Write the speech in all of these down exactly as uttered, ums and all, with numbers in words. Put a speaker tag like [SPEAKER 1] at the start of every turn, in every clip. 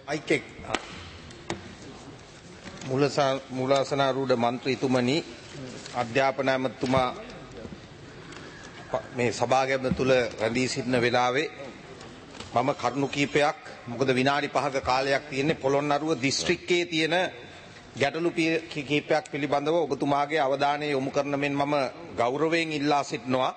[SPEAKER 1] Mic මුලාසනාරූඪ මන්ත්‍රීතුමනි අධ්‍යාපන ඇමතුමා මේ සභාගම තුල රැඳී සිටින වෙලාවේ මම කරුණු කීපයක් මොකද විනාඩි පහක කාලයක් තියෙන්නේ පොළොන්නරුව දිස්ත්‍රික්කයේ තියෙන ගැටලු කීපයක් පිළිබඳව ඔබතුමාගේ අවධානය යොමු කරන මෙන් මම ගෞරවයෙන් ඉල්ලා සිටිනවා.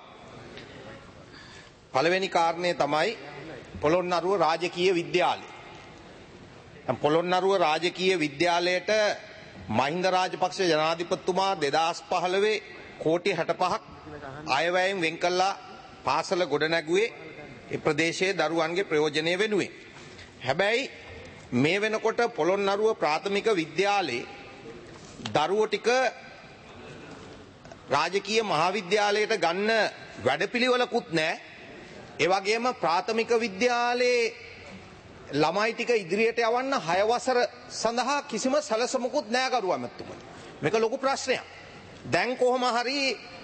[SPEAKER 1] පළවෙනි කාරණය තමයි පොළොන්නරුව රාජකීය විද්‍යාලය. පොළොන්නරුව රාජකීය විද්‍යාලයට මහින්ද රාජපක්ෂ ජනාධිපතිතුමා දෙදහස් පහළොව කෝටි හැට පහක් අයවැයෙන් වෙන් කළා පාසල ගොඩනැගුවේ ඒ ප්‍රදේශයේ දරුවන්ගේ ප්‍රයෝජනය වෙනුවෙන්. හැබැයි මේ වෙනකොට පොළොන්නරුව ප්‍රාථමික විද්‍යාලයේ දරුවෝ ටික රාජකීය මහාවිද්‍යාලයට ගන්න වැඩපිළිවෙලකුත් නැහැ. ඒ වගේම ප්‍රාථමික විද්‍යාලයේ ළමයි ටික ඉදිරියට යවන්න හය වසර සඳහා කිසිම සැලසුමකුත් නැහැ කරුවා මැතිතුමනි. මේක ලොකු ප්‍රශ්නයක්. දැන් කොහොම හරි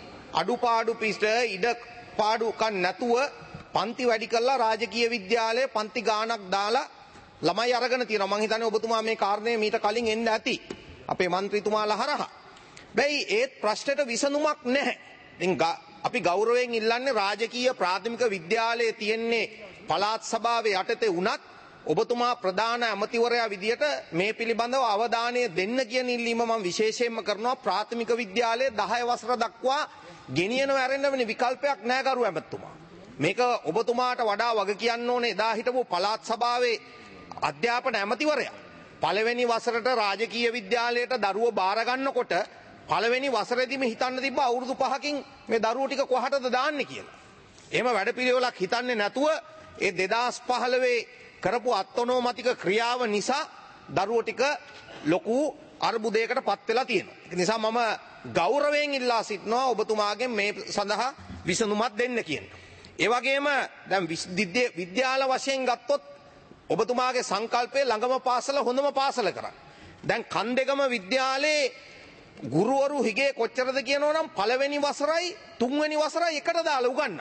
[SPEAKER 1] අඩුපාඩු පිට ඉඩ පාඩුකම් නැතුව පන්ති වැඩි කළා රාජකීය විද්‍යාලයේ පන්ති ගාණක් දාලා ළමයි අරගෙන තියෙනවා. මම හිතන්නේ ඔබතුමා මේ කාරණේ මීට කලින් එන්න ඇති. අපේ മന്ത്രിතුමාලා හරහා. බැයි ඒත් ප්‍රශ්නෙට විසඳුමක් නැහැ. ඉතින් අපි ගෞරවයෙන් ඉල්ලන්නේ රාජකීය ප්‍රාථමික විද්‍යාලයේ තියෙන්නේ පළාත් සභාවේ යටතේ වුණත් ඔබතුමා ප්‍රධාන ඇමතිවරයා විදියට මේ පිළිබඳව අවධානය දෙන්න කියන ඉල්ලීම මම විශේෂයෙන්ම කරනවා. ප්‍රාථමික විද්‍යාලයේ දහය වසර දක්වා ගෙනියනව ඇරෙන්න වෙන විකල්පයක් නැහැ කරු ඇමතිතුමා. මේක ඔබතුමාට වඩා වග කියන්න ඕනේ එදා හිටපු පළාත් සභාවේ අධ්‍යාපන ඇමතිවරයා. පළවෙනි වසරට රාජකීය විද්‍යාලයට දරුවෝ බාර ගන්නකොට පළවෙනි වසරේදීම හිතන්න තිබ්බ අවුරුදු පහකින් මේ දරුවෝ ටික කොහටද දාන්නේ කියලා. එහෙම වැඩපිළිවෙලක් හිතන්නේ නැතුව ඒ දෙදහස් පහළොව කරපු අත්නෝමතික ක්‍රියාව නිසා දරුවෝ ටික ලොකු අර්බුදයකට පත් වෙලා තියෙනවා. ඒ නිසා මම ගෞරවයෙන් ඉල්ලා සිටිනවා ඔබතුමාගෙන් මේ සඳහා විසඳුමක් දෙන්න කියන. ඒ වගේම දැන් විද්‍යාල වශයෙන් ගත්තොත් ඔබතුමාගේ සංකල්පය ළඟම පාසල හොඳම පාසල කරන්න. දැන් කන්දෙගම විද්‍යාලයේ ගුරුවරු හිගේ කොච්චරද කියනවනම් පළවෙනි වසරයි තුන්වෙනි වසරයි එකට දාලා උගන්වන්න.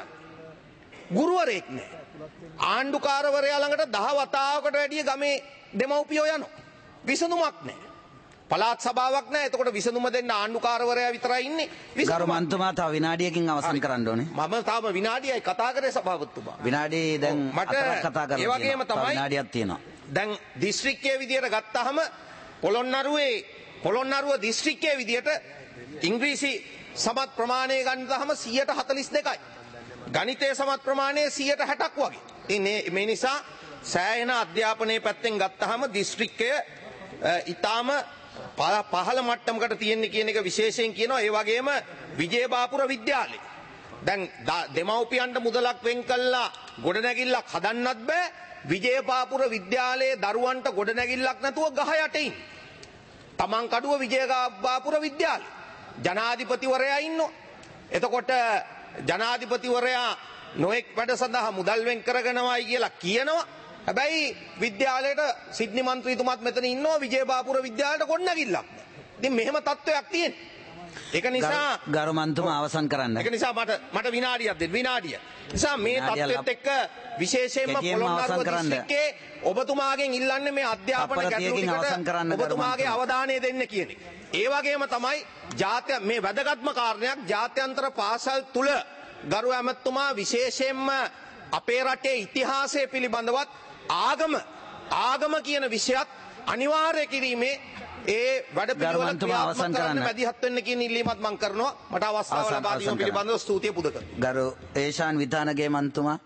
[SPEAKER 1] ගුරුවරයෙක් නෑ. ආණ්ඩුකාරවරයා ළඟට දහ වතාවකට වැඩිය ගමේ දෙමව්පියෝ යනවා. විසඳුමක් නෑ. පළාත් සභාවක් නෑ. එතකොට විසඳුම දෙන්න ආණ්ඩුකාරවරයා විතරයි ඉන්නේ.
[SPEAKER 2] ගරු මන්තුමා තව විනාඩියකින් අවසන් කරන්න ඕනේ.
[SPEAKER 1] මම තාම විනාඩියයි කතා කරේ සභාපතිතුමා.
[SPEAKER 2] විනාඩි දැන් හතරක් කතා කරලා
[SPEAKER 1] තියෙනවා. ඒ වගේම තමයි
[SPEAKER 2] විනාඩියක් තියෙනවා.
[SPEAKER 1] දැන් දිස්ත්‍රික්කයේ විදියට ගත්තාම පොළොන්නරුවේ පොළොන්නරුව දිස්ත්‍රික්කයේ විදියට ඉංග්‍රීසි සමත් ප්‍රමාණය ගන්නතහම සියයට හතළිස් දෙකයි. ගණිතය සමත් ප්‍රමාණය සියයට හැටක් වගේ. ඉතින් මේ නිසා සෑහෙන අධ්‍යාපනයේ පැත්තෙන් ගත්තාම දිස්ත්‍රික්කය ඊටාම පහළ මට්ටමකට තියෙන්නේ කියන එක විශේෂයෙන් කියනවා. ඒ වගේම විජයබාපුර විද්‍යාලය. දැන් දෙමව්පියන්ට මුදලක් වෙන් කළා ගොඩනැගිල්ලක් හදන්නත් බෑ. විජයබාපුර විද්‍යාලයේ දරුවන්ට ගොඩනැගිල්ලක් නැතුව ගහ යට ඉන්නේ. තමන් කඩුව විජයබාපුර විද්‍යාලය. ජනාධිපතිවරයා ඉන්නවා. එතකොට ජනාධිපතිවරයා නොඑක් වැඩ සඳහා මුදල් වෙන් කරගෙනවයි කියලා කියනවා. හැබැයි විද්‍යාලයට සිඩ්නි මන්ත්‍රීතුමාත් මෙතන ඉන්නවා විජයබාපුර විද්‍යාලයට ගොඩනැගිල්ලක් නැහැ. ඉතින් මෙහෙම තත්ත්වයක් තියෙනවා. ඒක නිසා
[SPEAKER 2] ගරු මන්තුමා අවසන් කරන්න.
[SPEAKER 1] ඒක නිසා මට මට විනාඩියක් දෙන්න විනාඩිය. නිසා මේ තත්ත්වෙත් එක්ක විශේෂයෙන්ම පොළොන්නරුව දිස්ත්‍රික්කයේ ඔබතුමාගෙන් ඉල්ලන්නේ මේ අධ්‍යාපන ගැටලු ටිකට ඔබතුමාගේ අවධානය දෙන්න කියන එක. ඒ වගේම තමයි ජාත්‍ය මේ වැදගත්ම කාරණයක් ජාත්‍යන්තර පාසල් තුල ගරු ඇමතුමා විශේෂයෙන්ම අපේ රටේ ඉතිහාසය පිළිබඳවත් ආගම ආගම කියන විෂයත් අනිවාර්ය කිරීමේ ඒ වැඩ පිළිවෙල අවසන් කරන්න මැදිහත් වෙන්න කියන ඉල්ලීමත් මම කරනවා. මට අවස්ථාව ලබා දීම පිළිබඳව ස්තුතිය පුද කරනවා.
[SPEAKER 2] ගරු ඒෂාන් විතානගේ මන්තුමා.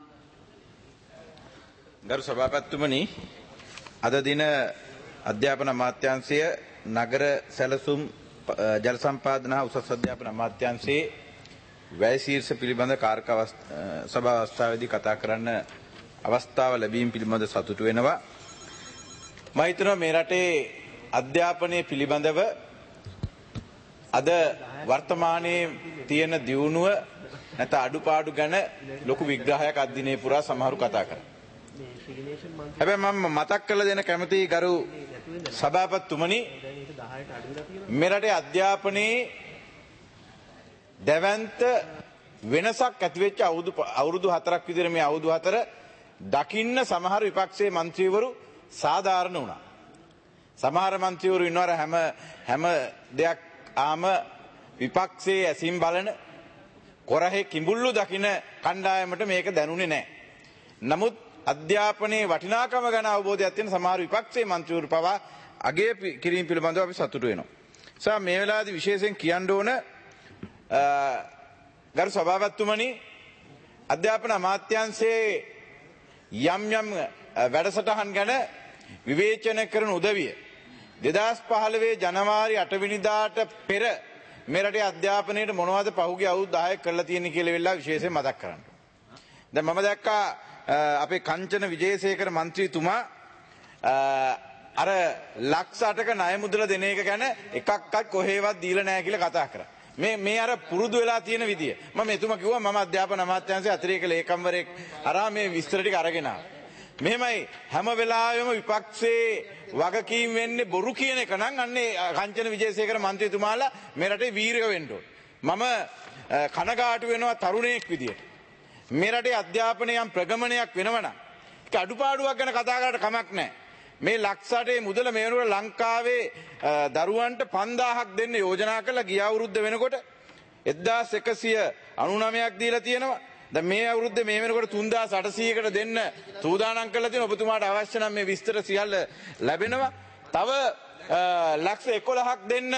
[SPEAKER 3] ගරු සභාපතිතුමනි, අද දින අධ්‍යාපන අමාත්‍යාංශය නගර සැලසුම් ජල සම්පාදන හා උසස් අධ්‍යාපන අමාත්‍යාංශයේ වැය ශීර්ෂ පිළිබඳ කාර්ක සභා අවස්ථාවේදී කතා කරන්න අවස්ථාව ලැබීම පිළිබඳ සතුටු වෙනවා. මම හිතනවා මේ රටේ අධ්‍යාපනය පිළිබඳව අද වර්තමානයේ තියෙන දියුණුව නැත අඩුපාඩු ගැන ලොකු විග්‍රහයක් අද්දිනේ පුරා සමහරු කතා කරා. හැබැයි මම මතක් කරලා දෙන්න කැමතියි ගරු සභාපතිතුමනි, මේ රටේ අධ්‍යාපනයේ දැවැන්ත වෙනසක් ඇති වෙච්ච අවුරුදු අවුරුදු හතරක් විතර මේ අවුරුදු හතර දකින්න සමහර විපක්ෂයේ മന്ത്രിවරු සාධාරණ වුණා. සමහර මන්ත්‍රීවරු ඉන්නවර හැම හැම දෙයක් ආම විපක්ෂයේ ඇසින් බලන කොරහේ කිඹුල්ලු දකින කණ්ඩායමට මේක දැනුනේ නැහැ. නමුත් අධ්‍යාපනයේ වටිනාකම ගැන අවබෝධයක් තියෙන සමහර විපක්ෂයේ මන්ත්‍රීවරු පවා අගය කිරීම පිළිබඳව අපි සතුටු වෙනවා. සා මේ වෙලාවේදී විශේෂයෙන් කියන්න ඕන ගරු සභාපතිතුමනි අධ්‍යාපන අමාත්‍යාංශයේ යම් යම් වැඩසටහන් ගැන විවේචනය කරන උදවිය දෙදහස් පහළොව ජනවාරි අට වෙනිදාට පෙර මේ රටේ අධ්‍යාපනයට මොනවද පහුගිය අවුරුදු දහයක් කරලා තියෙන්නේ කියලා වෙලාව විශේෂයෙන් මතක් කරන්න. දැන් මම දැක්කා අපේ කංචන විජේසේකර මන්ත්‍රීතුමා අර ලක්ෂ අටක ණය මුදල දෙන එක ගැන එකක්වත් කොහෙවත් දීලා නැහැ කියලා කතා කරා. මේ මේ අර පුරුදු වෙලා තියෙන විදිය. මම එතුමා කිව්වා මම අධ්‍යාපන අමාත්‍යාංශයේ අතිරේක ලේකම්වරයෙක් අරා මේ විස්තර ටික අරගෙන ආවා. මෙහෙමයි හැම වෙලාවෙම විපක්ෂයේ වගකීම් වෙන්නේ බොරු කියන එක නම් අන්නේ කංචන විජේසේකර මන්ත්‍රීතුමාලා මේ රටේ වීරයෝ වෙන්න ඕන. මම කනගාටු වෙනවා තරුණයෙක් විදියට. මේ රටේ අධ්‍යාපනය යම් ප්‍රගමනයක් වෙනවනම් ඒක අඩුපාඩුවක් ගැන කතා කරලා කමක් නැහැ. මේ ලක්ෂ අටේ මුදල මේ වෙනකොට ලංකාවේ දරුවන්ට පන්දාහක් දෙන්න යෝජනා කළා ගිය අවුරුද්ද වෙනකොට එක්දාස් එකසිය අනූනවයක් දීලා තියෙනවා. දැන් මේ අවුරුද්දේ මේ වෙනකොට තුන්දාස් අටසීයකට දෙන්න සූදානම් කරලා තියෙනවා. ඔබතුමාට අවශ්‍ය නම් මේ විස්තර සියල්ල ලැබෙනවා. තව ලක්ෂ එකොළහක් දෙන්න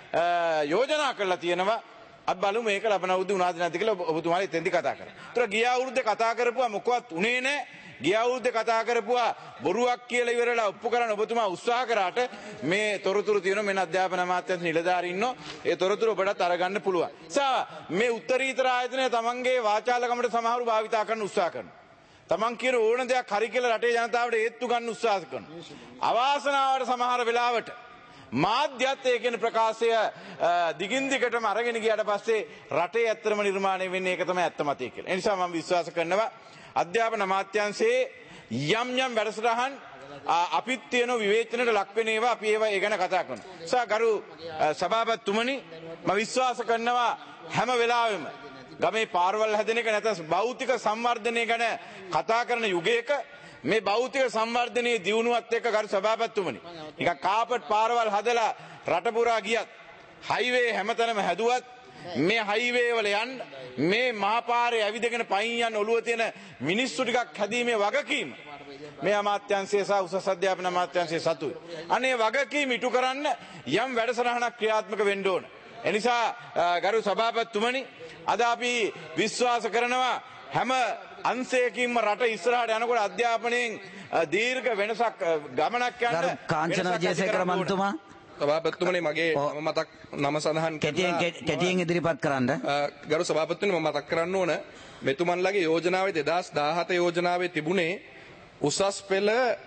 [SPEAKER 3] යෝජනා කරලා තියෙනවා. අපි බලමු මේක ලබන අවුරුද්දේ උනාද නැද්ද කියලා ඔබතුමාලා එතෙන්දි කතා කරා. ඒතර ගිය අවුරුද්දේ කතා කරපුවා මොකවත් උනේ නැහැ. ගිය අවුරුද්දේ කතා කරපුවා බොරුවක් කියලා ඉවරලා ඔප්පු කරන්න ඔබතුමා උත්සාහ කරාට මේ තොරතුරු තියෙනවා. මෙන්න අධ්‍යාපන අමාත්‍යාංශ නිලධාරීන් ඉන්නෝ. ඒ තොරතුරු ඔබටත් අරගන්න පුළුවන්. සා මේ උත්තරීතර ආයතනය තමන්ගේ වාචාලකමට සමහරු භාවිතා කරන්න උත්සාහ කරනවා. තමන් කියන ඕන දෙයක් හරි කියලා රටේ ජනතාවට ඒත්තු ගන්න උත්සාහ කරනවා. අවාසනාවට සමහර වෙලාවට මාධ්‍යත් ඒ කියන ප්‍රකාශය දිගින් දිගටම අරගෙන ගියාට පස්සේ රටේ ඇත්තම නිර්මාණය වෙන්නේ ඒක තමයි ඇත්ත මතය කියලා. ඒ නිසා මම විශ්වාස කරනවා අධ්‍යාපන අමාත්‍යාංශයේ යම් යම් වැඩසටහන් අපිත් තියෙන විවේචනයට ලක් වෙන ඒවා අපි ඒවා ඒ ගැන කතා කරනවා. සා ගරු සභාපතිතුමනි මම විශ්වාස කරනවා හැම වෙලාවෙම ගමේ පාරවල් හැදෙන එක නැත්නම් භෞතික සංවර්ධනය ගැන කතා කරන යුගයක මේ භෞතික සංවර්ධනයේ දියුණුවත් එක්ක ගරු සභාපතිතුමනි නිකන් කාපට් පාරවල් හදලා රට පුරා ගියත් හයිවේ හැමතැනම හැදුවත් මේ හයිවේ වල යන්න මේ මහපාරේ ඇවිදගෙන පයින් යන ඔළුව තියෙන මිනිස්සු ටිකක් හැදීමේ වගකීම මේ අමාත්‍යාංශය සහ උසස් අධ්‍යාපන අමාත්‍යාංශය සතුයි. අනේ වගකීම ඉටු කරන්න යම් වැඩසටහනක් ක්‍රියාත්මක වෙන්න ඕන. එනිසා ගරු සභාපතිතුමනි අද අපි විශ්වාස කරනවා හැම අංශයකින්ම රට ඉස්සරහට යනකොට අධ්‍යාපනයෙන් දීර්ඝ වෙනසක් ගමනක් යන්න
[SPEAKER 2] කාංචන විජේසේකර මන්තුමා
[SPEAKER 4] සභාපතිතුමනි මගේ නම මතක් නම සඳහන්
[SPEAKER 2] කෙටියෙන් කෙටියෙන් ඉදිරිපත් කරන්න.
[SPEAKER 4] ගරු සභාපතිතුමනි මම මතක් කරන්න ඕන මෙතුමන්ලගේ යෝජනාවේ දෙදහස් දාහත යෝජනාවේ තිබුණේ උසස් පෙළ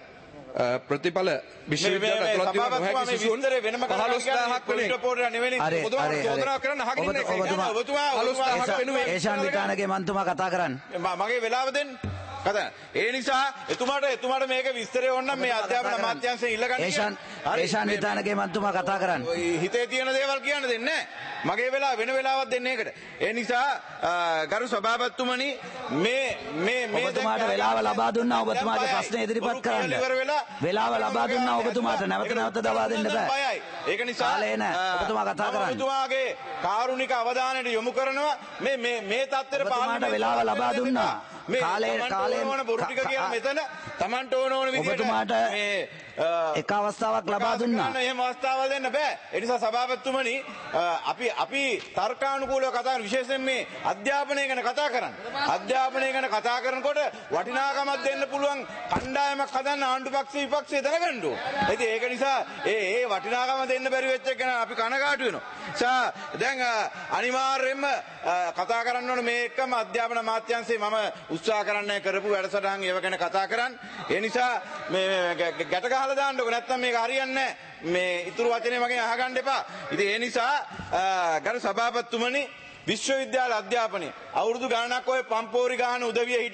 [SPEAKER 4] ප්‍රතිඵල විශ්වවිද්‍යාල ඇතුළත් තියෙන නොහැකි සිසුන් පහළොස් දහසක් වෙනුවෙන් චෝදනා කරන්න අහගෙන ඉන්න ඔබතුමා පහළොස් දහසක් වෙනුවෙන්
[SPEAKER 2] ඒෂාන් විතානගේ මන්තුමා කතා කරන්න.
[SPEAKER 1] මගේ වෙලාව දෙන්න. කතා. ඒ නිසා එතුමාට එතුමාට මේක විස්තරය ඕනනම් මේ අධ්‍යාපන අමාත්‍යාංශයෙන් ඉල්ලගන්න.
[SPEAKER 2] ඒෂාන් ඒෂාන් විතානගේ මන්තුමා කතා කරන්න.
[SPEAKER 1] හිතේ තියෙන දේවල් කියන්න දෙන්නේ නැහැ. මගේ වෙලාව වෙන වෙලාවක් දෙන්නේ ඒකට. ඒ නිසා ගරු සභාපතිතුමනි මේ මේ මේ
[SPEAKER 2] ඔබතුමාට වෙලාව ලබා දුන්නා ඔබතුමාගේ ප්‍රශ්න ඉදිරිපත් කරන්න. වෙලාව ලබා දුන්නා ඔබතුමාට නැවත නැවත දවා දෙන්න බෑ.
[SPEAKER 1] ඒක නිසා
[SPEAKER 2] කාලේ නැහැ. ඔබතුමා කතා කරන්න.
[SPEAKER 1] ඔබතුමාගේ කාරුණික අවධානයට යොමු කරනවා මේ මේ මේ තත්ත්වෙට
[SPEAKER 2] ඔබතුමාට වෙලාව ලබා දුන්නා. කාලේ කාලේ
[SPEAKER 1] ඕන බොරු ටික කියලා මෙතන Tamanට ඕන ඕන විදිහට
[SPEAKER 2] ඔබතුමාට
[SPEAKER 1] මේ
[SPEAKER 2] එක අවස්ථාවක් ලබා දුන්නා.
[SPEAKER 1] එහෙම අවස්ථාවල් දෙන්න බෑ. ඒ නිසා සභාපතිතුමනි අපි අපි තර්කානුකූලව කතා කරන විශේෂයෙන් මේ අධ්‍යාපනය ගැන කතා කරන්නේ. අධ්‍යාපනය ගැන කතා කරනකොට වටිනාකමක් දෙන්න පුළුවන් කණ්ඩායමක් හදන්න ආණ්ඩු පක්ෂ විපක්ෂය දැනගන්න ඕන. ඉතින් ඒක නිසා ඒ ඒ වටිනාකම දෙන්න බැරි වෙච්ච එක ගැන අපි කනගාටු වෙනවා. සා දැන් අනිවාර්යයෙන්ම කතා කරන්න ඕන මේ එකම අධ්‍යාපන අමාත්‍යාංශයේ මම උත්සාහ කරන්න කරපු වැඩසටහන් ඒව ගැන කතා කරන්න. ඒ නිසා මේ ගැට ගහලා දාන්නකො නැත්තම් මේක හරියන්නේ නැහැ. මේ ඉතුරු වචනේ මගෙන් අහගන්න එපා. ඉතින් ඒ නිසා ගරු සභාපතිතුමනි විශ්වවිද්‍යාල අධ්‍යාපනය අවුරුදු ගණනක් ඔය පම්පෝරි ගහන උදවිය හිටියා.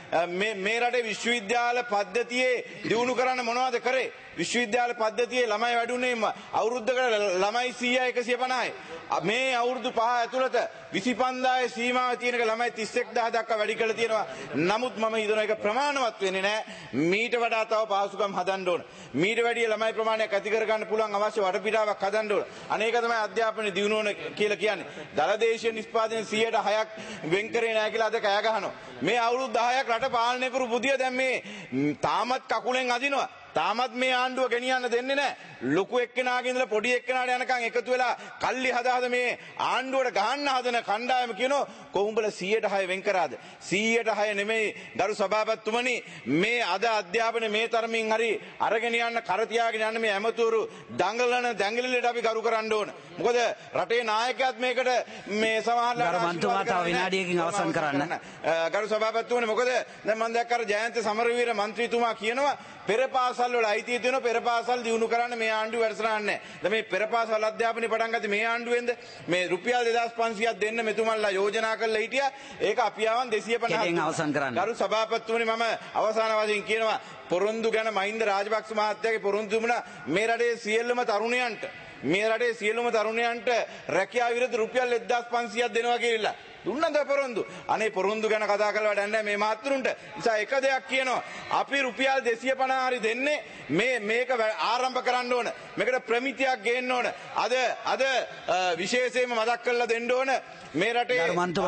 [SPEAKER 3] මේ මේ රටේ විශ්වවිද්‍යාල පද්ධතියේ දියුණු කරන්න මොනවද කරේ? විශ්වවිද්‍යාල පද්ධතියේ ළමයි වැඩුණේ අවුරුද්දකට ළමයි සීය එකසිය පනහයි. මේ අවුරුදු පහ ඇතුළත විසි පන්දායේ සීමාව තියෙනක ළමයි තිස් එක් දහස් දක්වා වැඩි කරලා තියෙනවා. නමුත් මම හිතනවා ඒක ප්‍රමාණවත් වෙන්නේ නැහැ. මීට වඩා තව පහසුකම් හදන්න ඕන. මීට වැඩි ළමයි ප්‍රමාණයක් ඇති කර ගන්න පුළුවන් අවශ්‍ය වටපිටාවක් හදන්න ඕන. අනේක තමයි අධ්‍යාපනයේ දියුණු වෙන කියලා කියන්නේ. දලදේශීය නිෂ්පාදනයේ සියයට හයක් වෙන් කරේ නැහැ කියලා අද කෑ ගහනවා. මේ අවුරුදු දහයක් රට පාලනය කරු බුදිය දැන් මේ තාමත් කකුලෙන් අදිනවා. තාමත් මේ ආණ්ඩුව ගෙනියන්න දෙන්නේ නැහැ. ලොකු එක්කෙනාගේ ඉඳලා පොඩි එක්කෙනාට යනකම් එකතු වෙලා කල්ලි හදා හද මේ ආණ්ඩුවට ගහන්න හදන කණ්ඩායම කියනවා කොහොඹල සියයට හය වෙන් කරාද? සියයට හය නෙමෙයි ගරු සභාපතිතුමනි, මේ අද අධ්‍යාපනයේ මේ තරමින් හරි අරගෙන යන්න කර තියාගෙන යන්න මේ ඇමතුරු දඟලන දඟලිලට අපි ගරු කරන්න ඕන. මොකද රටේ නායකයාත් මේකට මේ සමහරවල්
[SPEAKER 2] ගරු මන්ත්‍රීතුමා තව විනාඩියකින් අවසන් කරන්න.
[SPEAKER 3] ගරු සභාපතිතුමනි, මොකද දැන් මම දැක්ක අර ජයන්ත සමරවීර මන්ත්‍රීතුමා කියනවා පෙර පාසල් වල අයිතිය තියෙනවා, පෙර පාසල් දියුණු කරන්න මේ ආණ්ඩුව වැඩසටහන නැහැ. දැන් මේ පෙර පාසල් අධ්‍යාපනය පටන් ගත්තේ මේ ආණ්ඩුවෙන්ද? මේ රුපියල් දෙදාස් පන්සියයක් දෙන්න මෙතුමන්ලා යෝජනා කරලා හිටියා. ඒක අපි ආවන් දෙසිය පනහක්.
[SPEAKER 2] කෙටියෙන් අවසන් කරන්න.
[SPEAKER 3] ගරු සභාපතිතුමනි, මම අවසාන වශයෙන් කියනවා පොරොන්දු ගැන මහින්ද රාජපක්ෂ මහත්තයාගේ පොරොන්දු තිබුණා මේ රටේ සියලුම තරුණයන්ට මේ රටේ සියලුම තරුණයන්ට රැකියාව විරද රුපියල් එක්දාස් පන්සියයක් දෙනවා කියලා. දුන්නද පොරොන්දු? අනේ පොරොන්දු ගැන කතා කරලා වැඩක් නැහැ මේ මහත්තුරුන්ට. නිසා එක දෙයක් කියනවා, අපි රුපියල් දෙසිය පනහ හරි දෙන්නේ මේ මේක ආරම්භ කරන්න ඕන. මේකට ප්‍රමිතියක් ගේන්න ඕන. අද අද විශේෂයෙන්ම මතක් කරලා දෙන්න ඕන මේ රටේ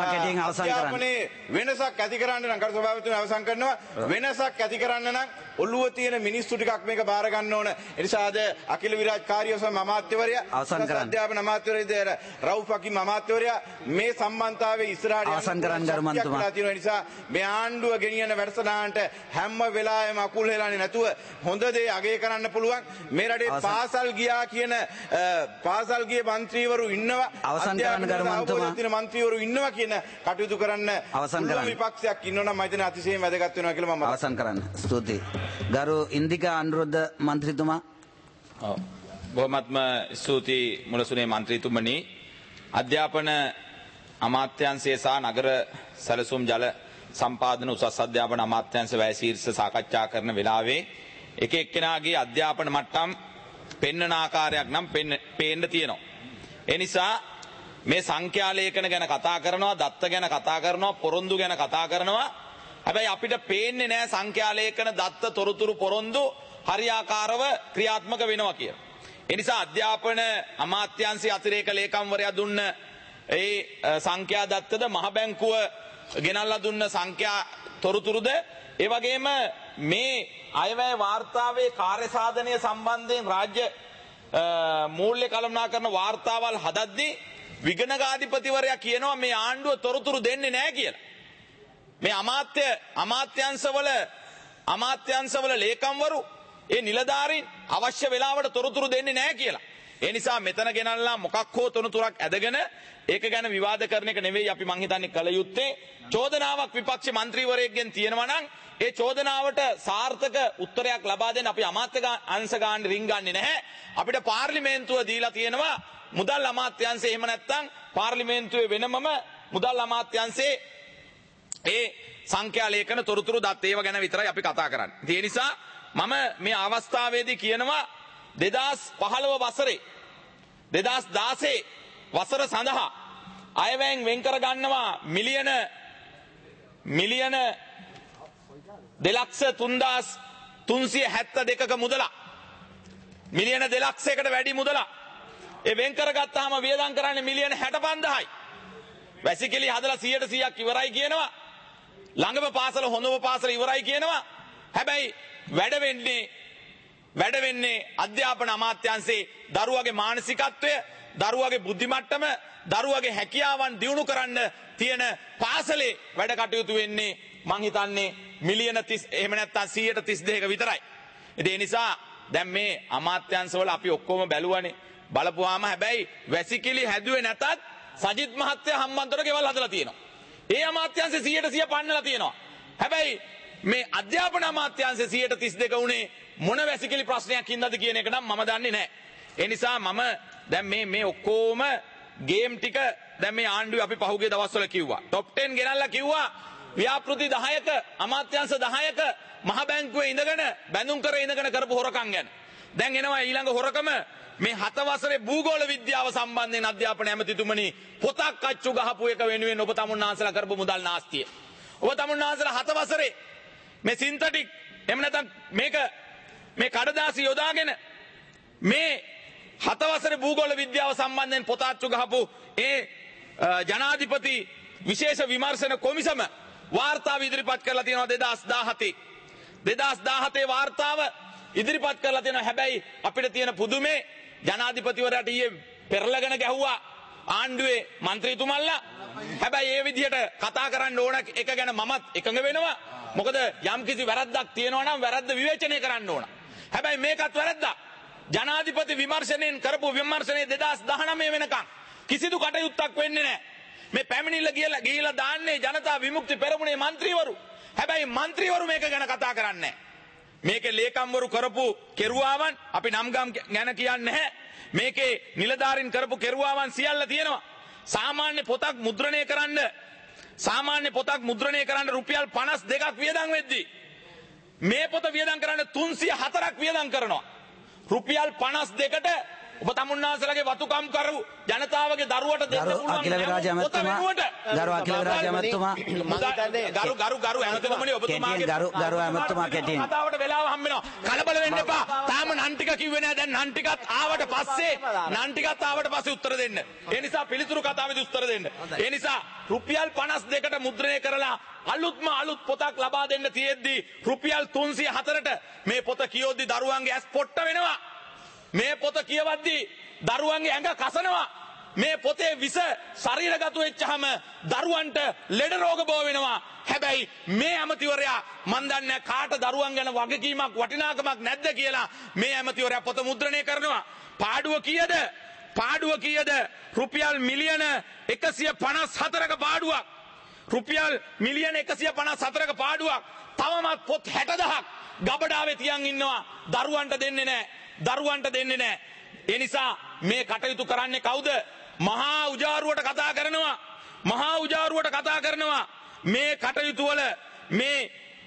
[SPEAKER 3] අධ්‍යාපනයේ වෙනසක් ඇති කරන්න නම් කරු සභාපතිතුමා අවසන් කරනවා. වෙනසක් ඇති කරන්න නම් ඔළුව තියෙන මිනිස්සු ටිකක් මේක බාර ගන්න ඕන. ඒ නිසා අද අකිල විරාජ් කාර්යසම අමාත්‍යවරයා, අධ්‍යාපන අමාත්‍යවරයා රවුෆ් හකීම් අමාත්‍යවරයා මේ සම්බන්ධතාවයේ ඉස්සරහට
[SPEAKER 2] අවසන් කරන්න ගරු මන්ත්‍රීතුමා.
[SPEAKER 3] තියෙන නිසා මේ ආණ්ඩුව ගෙනියන වැඩසටහනට හැම වෙලාවෙම අකුල් හෙලන්නේ නැතුව හොඳ දේ අගය කරන්න පුළුවන්. මේ රටේ පාසල් ගියා කියන පාසල් ගියේ മന്ത്രിවරු ඉන්නවා.
[SPEAKER 2] අවසන් කරන්න ගරු මන්ත්‍රීතුමා.
[SPEAKER 3] මන්ත්‍රීවරු ඉන්නවා කියන කටයුතු කරන්න
[SPEAKER 2] අවසන් කරන්න.
[SPEAKER 3] විපක්ෂයක් ඉන්නවනම් මම හිතන්නේ අතිශයින් වැදගත් වෙනවා කියලා මම
[SPEAKER 2] අවසන් කරන්න. ස්තුතියි. ගරු ඉන්දිකා අනුරුද්ධ මන්ත්‍රීතුමා.
[SPEAKER 5] ඔව්. බොහොමත්ම ස්තුතියි මුලසුනේ මන්ත්‍රීතුමනි. අධ්‍යාපන අමාත්‍යාංශය සහ නගර සැලසුම් ජල සම්පාදන උසස් අධ්‍යාපන අමාත්‍යාංශ වැය ශීර්ෂ සාකච්ඡා කරන වෙලාවේ එක එක්කෙනාගේ අධ්‍යාපන මට්ටම් පෙන්වන ආකාරයක් නම් පේන්න තියෙනවා. ඒ නිසා මේ සංඛ්‍යා ලේඛන ගැන කතා කරනවා, දත්ත ගැන කතා කරනවා, පොරොන්දු ගැන කතා කරනවා. හැබැයි අපිට පේන්නේ නැහැ සංඛ්‍යා ලේඛන, දත්ත, තොරතුරු, පොරොන්දු හරියාකාරව ක්‍රියාත්මක වෙනවා කියලා. ඒ නිසා අධ්‍යාපන අමාත්‍යාංශයේ අතිරේක ලේකම්වරයා දුන්න ඒ සංඛ්‍යා දත්තද, මහ බැංකුව ගෙනල්ලා දුන්න සංඛ්‍යා තොරතුරුද, ඒ වගේම මේ අයවැය වාර්තාවේ කාර්ය සාධනය සම්බන්ධයෙන් රාජ්‍ය මූල්‍ය කළමනාකරන වාර්තාවල් හදද්දී විගණකාධිපතිවරයා කියනවා මේ ආණ්ඩුව තොරතුරු දෙන්නේ නැහැ කියලා. මේ අමාත්‍ය අමාත්‍යංශවල අමාත්‍යංශවල ලේකම්වරු, ඒ නිලධාරීන් අවශ්‍ය වෙලාවට තොරතුරු දෙන්නේ නැහැ කියලා. ඒ නිසා මෙතන ගෙනල්ලා මොකක් හෝ තොරතුරක් ඇදගෙන ඒක ගැන විවාද කරන එක නෙවෙයි අපි මං හිතන්නේ කල යුත්තේ. චෝදනාවක් විපක්ෂ මන්ත්‍රීවරයෙක්ගෙන් තියෙනවා නම් ඒ චෝදනාවට සාර්ථක උත්තරයක් ලබා දෙන්න අපි අමාත්‍ය අංශ ගන්න රින්ගන්නේ නැහැ. අපිට පාර්ලිමේන්තුව දීලා තියෙනවා මුදල් අමාත්‍යාංශය, එහෙම නැත්නම් පාර්ලිමේන්තුවේ වෙනමම මුදල් අමාත්‍යාංශයේ ඒ සංඛ්‍යා ලේඛන තොරතුරු දත් ඒව ගැන විතරයි අපි කතා කරන්නේ. ඒ නිසා මම මේ අවස්ථාවේදී කියනවා දෙදාස් පහළොව වසරේ දෙදාස් දාසය වසර සඳහා අයවැයෙන් වෙන් කර ගන්නවා මිලියන මිලියන දෙලක්ෂ තුන්දාස් තුන්සිය හැත්ත දෙකක මුදලක්. මිලියන දෙලක්ෂයකට වැඩි මුදලක්. ඒ වෙන් කරගත්තාම වියදම් කරන්නේ මිලියන හැට පන්දාහයි. වැසිකිලි හදලා සියයට සීයක් ඉවරයි කියනවා. ළඟම පාසල හොඳම පාසල ඉවරයි කියනවා. හැබැයි වැඩ වෙන්නේ වැඩ වෙන්නේ අධ්‍යාපන අමාත්‍යාංශයේ දරුවගේ මානසිකත්වය, දරුවගේ බුද්ධි මට්ටම, දරුවගේ හැකියාවන් දියුණු කරන්න තියෙන පාසලේ වැඩ කටයුතු වෙන්නේ මං හිතන්නේ මිලියන තිස් එහෙම නැත්නම් සීයට තිස් දෙකක විතරයි. ඒ නිසා දැන් මේ අමාත්‍යාංශවල අපි ඔක්කොම බැලුවානේ. බලපුවාම හැබැයි වැසිකිලි හැදුවේ නැතත් සජිත් මහත්තයා හම්බන්තොට ගෙවල් හදලා තියෙනවා. ඒ අමාත්‍යාංශේ සීයට සීය පන්නලා තියෙනවා. හැබැයි මේ අධ්‍යාපන අමාත්‍යාංශේ සීයට තිස් දෙක උනේ මොන වැසිකිලි ප්‍රශ්නයක් හින්දාද කියන එක නම් මම දන්නේ නැහැ. ඒ නිසා මම දැන් මේ මේ ඔක්කොම ගේම් ටික දැන් මේ ආණ්ඩුවේ අපි පහුගිය දවස්වල කිව්වා. টොප් ටෙන් ගෙනල්ලා කිව්වා ව්‍යාපෘති දහයක අමාත්‍යංශ දහයක මහ බැංකුවේ ඉඳගෙන බැඳුම් කර ඉඳගෙන කරපු හොරකම් ගැන. දැන් එනවා ඊළඟ හොරකම මේ හත වසරේ භූගෝල විද්‍යාව සම්බන්ධයෙන් අධ්‍යාපන ඇමතිතුමනි පොතක් අච්චු ගහපු එක වෙනුවෙන් ඔබ තමුන්නාන්සලා කරපු මුදල් නාස්තිය. ඔබ තමුන්නාන්සලා හත වසරේ මේ සින්තටික් එහෙම නැත්නම් මේක මේ කඩදාසි යොදාගෙන මේ හත වසරේ භූගෝල විද්‍යාව සම්බන්ධයෙන් පොත අච්චු ගහපු ඒ ජනාධිපති විශේෂ විමර්ශන කොමිසම වාර්තාව ඉදිරිපත් කරලා තියෙනවා දෙදාස් දාහතේ. දෙදාස් දාහතේ වාර්තාව ඉදිරිපත් කරලා තියෙනවා. හැබැයි අපිට තියෙන පුදුමේ ජනාධිපතිවරයාට ඊයේ පෙරලගෙන ගැහුවා ආණ්ඩුවේ മന്ത്രിතුමල්ලා. හැබැයි ඒ විදිහට කතා කරන්න ඕන එක ගැන මමත් එකඟ වෙනවා. මොකද යම්කිසි වැරද්දක් තියෙනවා නම් වැරද්ද විවේචනය කරන්න ඕන. හැබැයි මේකත් වැරද්දක්. ජනාධිපති විමර්ශනයෙන් කරපු විමර්ශනයේ දෙදාස් දහනවය වෙනකන් කිසිදු කටයුත්තක් වෙන්නේ නැහැ. මේ පැමිණිල්ල ගිහලා ගිහිලා දාන්නේ ජනතා විමුක්ති පෙරමුණේ മന്ത്രിවරු. හැබැයි മന്ത്രിවරු මේක ගැන කතා කරන්නේ නැහැ. මේකේ ලේකම්වරු කරපු කෙරුවාවන් අපි නම් ගම් ගැන කියන්නේ නැහැ. මේකේ නිලධාරීන් කරපු කෙරුවාවන් සියල්ල තියෙනවා. සාමාන්‍ය පොතක් මුද්‍රණය කරන්න සාමාන්‍ය පොතක් මුද්‍රණය කරන්න රුපියල් පනස් දෙකක් වියදම් වෙද්දී මේ පොත වියදම් කරන්න තුන්සිය හතරක් වියදම් කරනවා. රුපියල් පනස් දෙකට ඔබ තමුන්නාන්සලාගේ වතුකම් කරු ජනතාවගේ දරුවට දෙන්න පුළුවන්
[SPEAKER 2] අකිල විරාජ ඇමතුමා ගරු අකිල විරාජ ඇමතුමා
[SPEAKER 5] ගරු ගරු ගරු ඇමතුමනි ඔබතුමාගේ
[SPEAKER 2] ගරු ගරු ඇමතුමා කෙටියෙන්
[SPEAKER 5] කතාවට වෙලාව හම්බ වෙනවා. කලබල වෙන්න එපා. තාම නන් ටික කිව්වේ නෑ. දැන් නන් ටිකත් ආවට පස්සේ නන් ටිකත් ආවට පස්සේ උත්තර දෙන්න. ඒ නිසා පිළිතුරු කතාවේදී උත්තර දෙන්න. ඒ නිසා රුපියල් පනස් දෙකට මුද්‍රණය කරලා අලුත්ම අලුත් පොතක් ලබා දෙන්න තියෙද්දි රුපියල් තුන්සිය හතරට මේ පොත කියෝද්දි දරුවන්ගේ ඇස් පොට්ට වෙනවා. මේ පොත කියවද්දී දරුවන්ගේ ඇඟ කසනවා. මේ පොතේ විස ශරීරගත වෙච්චහම දරුවන්ට ලෙඩ රෝග බෝ වෙනවා. හැබැයි මේ ඇමතිවරයා මන් දන්නේ කාට දරුවන් ගැන වගකීමක් වටිනාකමක් නැද්ද කියලා මේ ඇමතිවරයා පොත මුද්‍රණය කරනවා. පාඩුව කීයද? පාඩුව කීයද? රුපියල් මිලියන එකසිය පනස් හතරක පාඩුවක්. රුපියල් මිලියන එකසිය පනස් හතරක පාඩුවක්. තවමත් පොත් හැට දහයක් ගබඩාවේ තියන් ඉන්නවා. දරුවන්ට දෙන්නේ නැහැ. දරුවන්ට දෙන්නේ නැහැ. ඒ නිසා මේ කටයුතු කරන්නේ කවුද? මහා උජාරුවට කතා කරනවා. මහා උජාරුවට කතා කරනවා. මේ කටයුතු වල මේ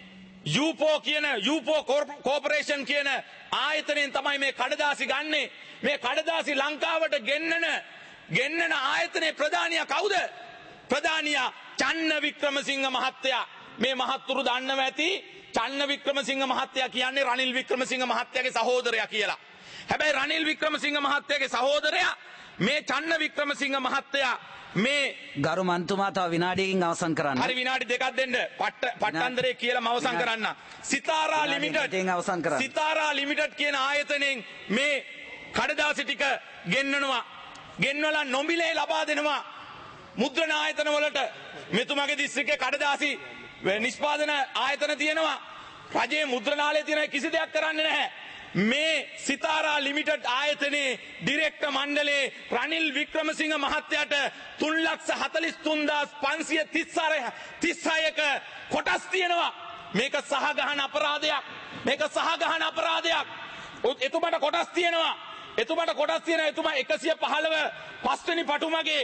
[SPEAKER 5] යූපෝ කියන යූපෝ කෝපරේෂන් කියන ආයතනයෙන් තමයි මේ කඩදාසි ගන්නෙ. මේ කඩදාසි ලංකාවට ගෙන්නන ගෙන්නන ආයතනයේ ප්‍රධානියා කවුද? ප්‍රධානියා චන්න වික්‍රමසිංහ මහත්තයා. මේ මහත්තුරු දන්නව ඇති. චන්න වික්‍රමසිංහ මහත්තයා කියන්නේ රනිල් වික්‍රමසිංහ මහත්තයාගේ සහෝදරයා කියලා. හැබැයි රනිල් වික්‍රමසිංහ මහත්තයාගේ සහෝදරයා මේ චන්න වික්‍රමසිංහ මහත්තයා මේ
[SPEAKER 2] ගරු මන්තුමා තව විනාඩියකින් අවසන් කරන්න.
[SPEAKER 5] හරි විනාඩි දෙකක් දෙන්න. පට්ට පට්ටන්දරේ කියලා මම අවසන් කරන්න. සිතාරා ලිමිටඩ්
[SPEAKER 2] අවසන් කරන්න.
[SPEAKER 5] සිතාරා ලිමිටඩ් කියන ආයතනයෙන් මේ කඩදාසි ටික ගෙන්නනවා. ගෙන්නවලා නොමිලේ ලබා දෙනවා. මුද්‍රණ ආයතන වලට මෙතුමාගේ දිස්ත්‍රික්කේ කඩදාසි නිෂ්පාදන ආයතන තියෙනවා. රජයේ මුද්‍රණාලය තියෙන කිසි දෙයක් කරන්නේ නැහැ. මේ සිතාරා ලිමිටඩ් ආයතනයේ ඩිරෙක්ටර් මණ්ඩලයේ රනිල් වික්‍රමසිංහ මහත්තයාට තුන් ලක්ෂ හතළිස් තුන් හදාස් පන්සිය තිස් හයක කොටස් තියෙනවා. මේක සහගහන අපරාධයක්. මේක සහගහන අපරාධයක්. එතුමාට කොටස් තියෙනවා. එතුමාට කොටස් තියෙනවා. එතුමා එකසිය පහළව පස්වෙනි පටුමගේ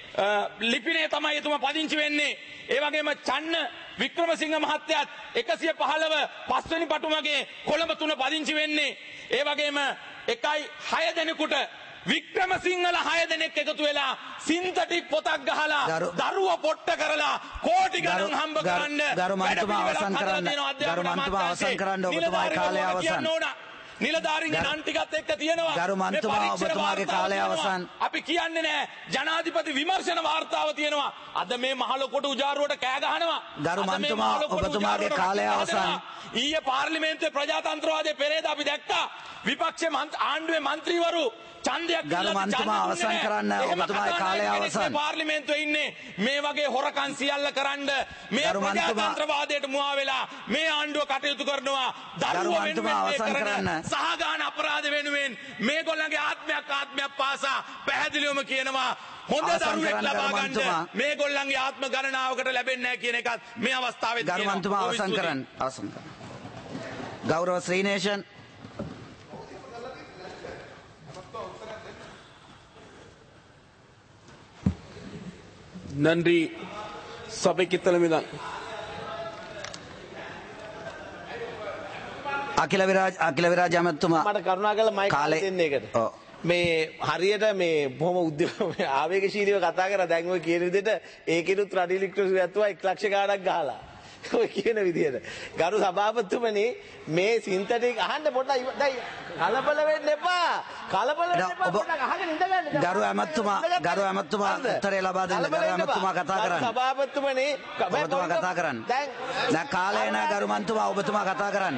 [SPEAKER 5] ලිපිනේ තමයි එතුමා පදිංචි වෙන්නේ. ඒ වගේම චන්න වික්‍රමසිංහ මහත්තයාත් එකසිය පහළව පස්වෙනි පටුමගේ කොළඹ තුන පදිංචි වෙන්නේ. ඒ වගේම එකයි හය දෙනෙකුට වික්‍රමසිංහල හය දෙනෙක් එකතු වෙලා සින්තටික් පොතක් ගහලා දරුව පොට්ට කරලා කෝටි ගණන් හම්බ කරන්න
[SPEAKER 2] ගරු මන්තුමා අවසන් කරන්න. ගරු මන්තුමා අවසන් කරන්න. ඔබතුමාගේ කාලය අවසන්.
[SPEAKER 5] නිලධාරීන්ගේ නන් ටිකත් එක්ක තියෙනවා.
[SPEAKER 2] ගරු මන්තුමා ඔබතුමාගේ කාලය අවසන්.
[SPEAKER 5] අපි කියන්නේ නැහැ ජනාධිපති විමර්ශන වාර්තාව තියෙනවා. අද මේ මහලොකොට උජාරුවට කෑ ගහනවා.
[SPEAKER 2] ගරු මන්තුමා ඔබතුමාගේ කාලය අවසන්.
[SPEAKER 5] ඊයේ පාර්ලිමේන්තුවේ ප්‍රජාතන්ත්‍රවාදයේ පෙරේද අපි දැක්කා විපක්ෂ ආණ්ඩුවේ മന്ത്രിවරු ඡන්දයක්
[SPEAKER 2] ගරු මන්තුමා අවසන් කරන්න. ඔබතුමාගේ කාලය අවසන්.
[SPEAKER 5] පාර්ලිමේන්තුවේ ඉන්නේ මේ වගේ හොරකම් සියල්ල කරන්න මේ ප්‍රජාතන්ත්‍රවාදයට මුවා වෙලා මේ ආණ්ඩුව කටයුතු කරනවා. දරුවෝ වෙනුවෙන් කරන සහගාන අපරාධ වෙනුවෙන් මේගොල්ලන්ගේ ආත්මයක් ආත්මයක් පාසා පැහැදිලිවම කියනවා හොඳ දරුවෙක් ලබා ගන්න මේගොල්ලන්ගේ ආත්ම ගණනාවකට ලැබෙන්නේ නැහැ කියන එකත් මේ අවස්ථාවේ
[SPEAKER 2] ගරු මන්තුමා අවසන් කරන්න. අවසන් කරන්න. ගෞරව ශ්‍රීනේෂන්
[SPEAKER 6] நன்றி சபைக்கு தலைமைதான்
[SPEAKER 2] අකිල විරාජ් අකිල විරාජ් ඇමතුමා
[SPEAKER 6] මට කරුණාකරලා මයික් දෙන්න ඒකට. මේ හරියට මේ බොහොම උද්‍යෝග ආවේගශීලීව කතා කරා. දැන් ඔය කියන විදිහට ඒකිනුත් රනිල් වික්‍රමසිංහ ඇතුවා එක ලක්ෂ ගාණක් ගහලා. ඔය කියන විදිහට. ගරු සභාපතිතුමනි මේ සින්තටික් අහන්න පොඩ්ඩක් දැන් කලබල වෙන්න එපා. කලබල වෙන්න එපා. පොඩ්ඩක් අහගෙන ඉඳ ගන්න.
[SPEAKER 2] ගරු ඇමතුමා ගරු ඇමතුමා උත්තරේ ලබා දෙන්න. ගරු ඇමතුමා කතා කරන්න.
[SPEAKER 6] සභාපතිතුමනි
[SPEAKER 2] ඔබතුමා කතා කරන්න. දැන් දැන් කාලය නැහැ ගරු මන්තුමා ඔබතුමා කතා කරන්න.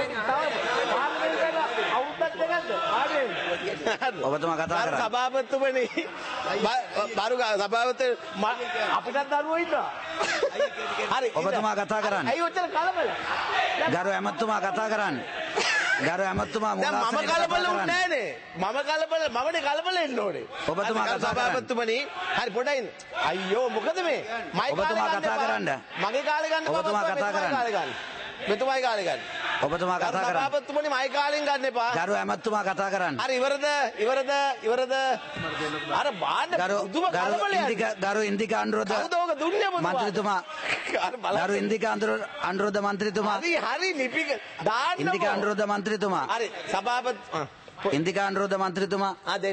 [SPEAKER 2] ඔබතුමා කතා කරන්න.
[SPEAKER 6] සභාපතිතුමනි බරු සභාපති අපිටත් දරුවෝ ඉන්නවා. හරි
[SPEAKER 2] ඔබතුමා කතා කරන්න.
[SPEAKER 6] ඇයි ඔච්චර කලබල?
[SPEAKER 2] ගරු ඇමතුමා කතා කරන්න. ගරු ඇමතුමා
[SPEAKER 6] මම කලබල වුණේ නෑනේ. මම කලබල මමනේ කලබල වෙන්න ඕනේ.
[SPEAKER 2] ඔබතුමා කතා කරන්න.
[SPEAKER 6] සභාපතිතුමනි හරි පොඩ්ඩක් ඉන්න. අයියෝ මොකද මේ? මයි
[SPEAKER 2] ඔබතුමා කතා කරන්න.
[SPEAKER 6] මගේ කාලේ ගන්න
[SPEAKER 2] ඔබතුමා කතා කරන්න.
[SPEAKER 6] මෙතුමායි කාලේ ගන්න.
[SPEAKER 2] ඔබතුමා කතා කරන්න.
[SPEAKER 6] සභාපතිතුමනි මයි කාලෙන් ගන්න එපා.
[SPEAKER 2] ගරු ඇමතුමා කතා කරන්න.
[SPEAKER 6] හරි ඉවරද? ඉවරද? ඉවරද? අර බාන්න
[SPEAKER 2] ගරු ඉන්දික ගරු ඉන්දික අනුරෝධ
[SPEAKER 6] කවුද ඔක දුන්නේ මොකද?
[SPEAKER 2] මන්ත්‍රීතුමා ගරු ඉන්දික අනුරෝධ මන්ත්‍රීතුමා
[SPEAKER 6] හරි හරි ලිපි දාන්න
[SPEAKER 2] ඉන්දික අනුරෝධ මන්ත්‍රීතුමා
[SPEAKER 6] හරි සභාපති
[SPEAKER 2] ඉන්දික අනුරෝධ මන්ත්‍රීතුමා
[SPEAKER 6] ආ දෙන්න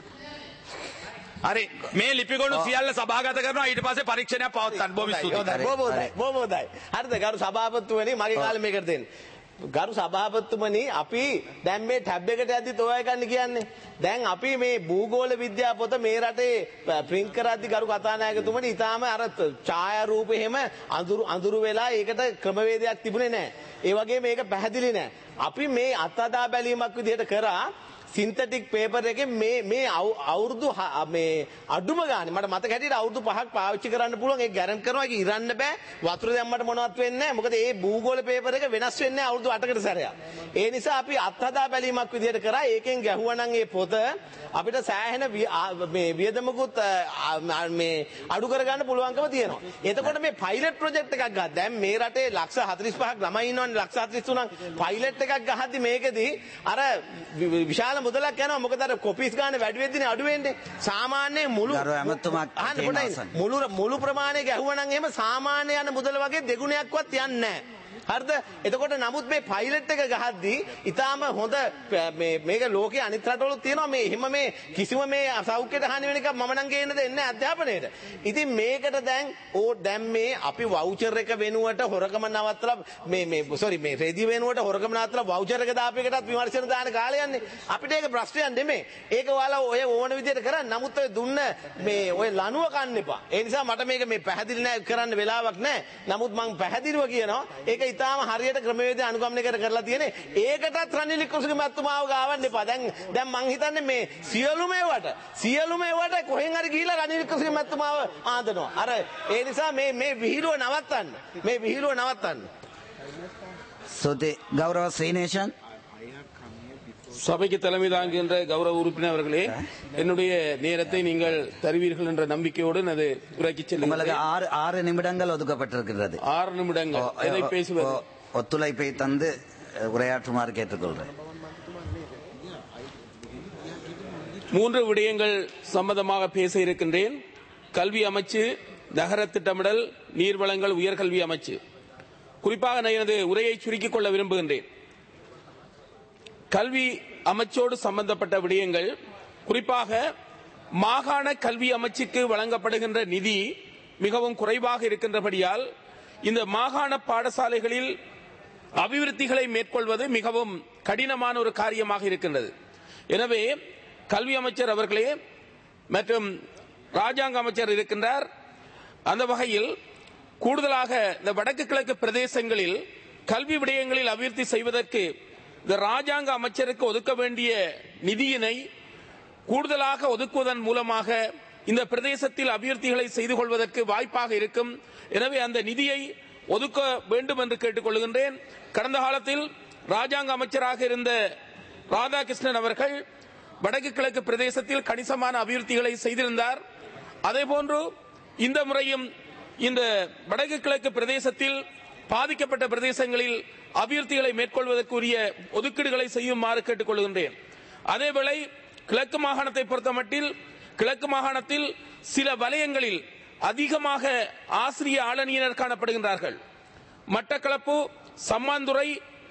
[SPEAKER 5] හරි මේ ලිපිගොනු සියල්ල සභාගත කරනවා ඊට පස්සේ පරීක්ෂණයක් පවත්වන්න බොහොම ස්තුතියි
[SPEAKER 6] බොහොමයි බොහොමයි හරිද ගරු සභාපතිතුමනි මගේ කාලේ මේකට දෙන්න ගරු සභාපතිතුමනි අපි දැන් මේ ටැබ් එකට යද්දිත් ඔය ගන්න කියන්නේ දැන් අපි මේ භූගෝල විද්‍යා පොත මේ රටේ print කරද්දි ගරු කතානායකතුමනි ඊටාම අර ඡායාරූප එහෙම අඳුරු අඳුරු වෙලා ඒකට ක්‍රමවේදයක් තිබුණේ නැහැ. ඒ වගේ මේක පැහැදිලි නැහැ. අපි මේ අත්අදා බැලීමක් විදිහට කරා සින්තටික් පේපර් එකේ මේ මේ අවුරුදු මේ අඩුම ගානේ මට මතක හැටියට අවුරුදු පහක් පාවිච්චි කරන්න පුළුවන් ඒක ගැරන්ට් කරනවා ඒක ඉරන්න බෑ වතුර දැම්මට මොනවත් වෙන්නේ නැහැ මොකද මේ භූගෝල පේපර් එක වෙනස් වෙන්නේ නැහැ අවුරුදු අටකට සැරයක් ඒ නිසා අපි අත්හදා බැලීමක් විදිහට කරා ඒකෙන් ගැහුවා නම් මේ පොත අපිට සෑහෙන මේ වියදමකුත් මේ අඩු කරගන්න පුළුවන්කම තියෙනවා එතකොට මේ පයිලට් ප්‍රොජෙක්ට් එකක් ගහලා දැන් මේ රටේ ලක්ෂ හතළිස් පහක් ළමයි ඉන්නවනේ ලක්ෂ හතළිස් තුනක් පයිලට් එකක් ගහද්දි මේකෙදි අර විශාල මුදලක් යනවා මොකද අර කොපිස් ගන්න වැඩි වෙද්දිනේ අඩු වෙන්නේ සාමාන්‍යයෙන් මුළු මුළු මුළු ප්‍රමාණය ගැහුවා නම් එහෙම සාමාන්‍ය යන මුදල වගේ දෙගුණයක්වත් යන්නේ නැහැ හරිද එතකොට නමුත් මේ පයිලට් එක ගහද්දී ඊටාම හොඳ මේ මේක ලෝකයේ අනිත් රටවල තියෙනවා මේ එහෙම මේ කිසිම මේ සෞඛ්‍යයට හානි වෙන එකක් මම නම් ගේන්න දෙන්නේ අධ්‍යාපනයේට. ඉතින් මේකට දැන් ඕ දැන් මේ අපි වවුචර් එක වෙනුවට හොරකම නවත්තලා මේ මේ සෝරි මේ රෙදි වෙනුවට හොරකම නවත්තලා වවුචර් එක දාපු එකටත් විමර්ශන දාන කාලය යන්නේ. අපිට ඒක ප්‍රශ්නයක් නෙමෙයි. ඒක ඔයාලා ඔය ඕන විදිහට කරන්න. නමුත් ඔය දුන්න මේ ඔය ලනුව කන්න එපා. ඒ නිසා මට මේක මේ පැහැදිලි නෑ කරන්න වෙලාවක් නෑ. නමුත් මම පැහැදිලිව කියනවා ඒක තාම හරියට ක්‍රමවේද අනුගමනය කර කරලා තියෙන්නේ ඒකටත් රනිල් වික්‍රමසිංහ මහත්මයාව ගාවන්න එපා දැන් දැන් මං හිතන්නේ මේ සියලුම ඒවට සියලුම ඒවට කොහෙන් හරි ගිහිලා රනිල් වික්‍රමසිංහ මහත්මයාව ආදනවා අර ඒ නිසා මේ මේ විහිළුව නවත්තන්න මේ විහිළුව නවත්තන්න
[SPEAKER 2] සෝතේ ගෞරව ශ්‍රීනේෂන්
[SPEAKER 7] சபைக்கு தலைமை தாங்குகின்ற கௌரவ உறுப்பினர் அவர்களே என்னுடைய நேரத்தை நீங்கள் தருவீர்கள் என்ற நம்பிக்கையோடு அது உரைக்கு செல்லுங்கள்
[SPEAKER 2] ஆறு ஆறு நிமிடங்கள் ஒதுக்கப்பட்டிருக்கிறது
[SPEAKER 7] ஆறு நிமிடங்கள் எதை பேசுவது
[SPEAKER 2] ஒத்துழைப்பை தந்து உரையாற்றுமாறு கேட்டுக்கொள்கிறேன்
[SPEAKER 7] மூன்று விடயங்கள் சம்பந்தமாக பேச இருக்கின்றேன் கல்வி அமைச்சு நகர திட்டமிடல் நீர்வளங்கள் உயர்கல்வி அமைச்சு குறிப்பாக நான் எனது உரையை சுருக்கிக் கொள்ள விரும்புகின்றேன் கல்வி அமைச்சோடு சம்பந்தப்பட்ட விடயங்கள் குறிப்பாக மாகாண கல்வி அமைச்சுக்கு வழங்கப்படுகின்ற நிதி மிகவும் குறைவாக இருக்கின்றபடியால் இந்த மாகாண பாடசாலைகளில் அபிவிருத்திகளை மேற்கொள்வது மிகவும் கடினமான ஒரு காரியமாக இருக்கின்றது எனவே கல்வி அமைச்சர் அவர்களே மற்றும் ராஜாங்க அமைச்சர் இருக்கின்றார் அந்த வகையில் கூடுதலாக இந்த வடக்கு கிழக்கு பிரதேசங்களில் கல்வி விடயங்களில் அபிவிருத்தி செய்வதற்கு இந்த ராஜாங்க அமைச்சருக்கு ஒதுக்க வேண்டிய நிதியினை கூடுதலாக ஒதுக்குவதன் மூலமாக இந்த பிரதேசத்தில் அபிவிருத்திகளை செய்து கொள்வதற்கு வாய்ப்பாக இருக்கும் எனவே அந்த நிதியை ஒதுக்க வேண்டும் என்று கேட்டுக்கொள்கின்றேன் கடந்த காலத்தில் ராஜாங்க அமைச்சராக இருந்த ராதாகிருஷ்ணன் அவர்கள் வடக்கு கிழக்கு பிரதேசத்தில் கணிசமான அபிவிருத்திகளை செய்திருந்தார் அதேபோன்று இந்த முறையும் இந்த வடக்கு கிழக்கு பிரதேசத்தில் பாதிக்கப்பட்ட பிரதேசங்களில் அபிவிருத்திகளை மேற்கொள்வதற்குரிய ஒதுக்கீடுகளை செய்யுமாறு கேட்டுக்கொள்கின்றேன் அதேவேளை கிழக்கு மாகாணத்தை பொறுத்தமட்டில் கிழக்கு மாகாணத்தில் சில வலயங்களில் அதிகமாக ஆசிரிய ஆளணியினர் காணப்படுகின்றார்கள் மட்டக்களப்பு சம்மாந்துறை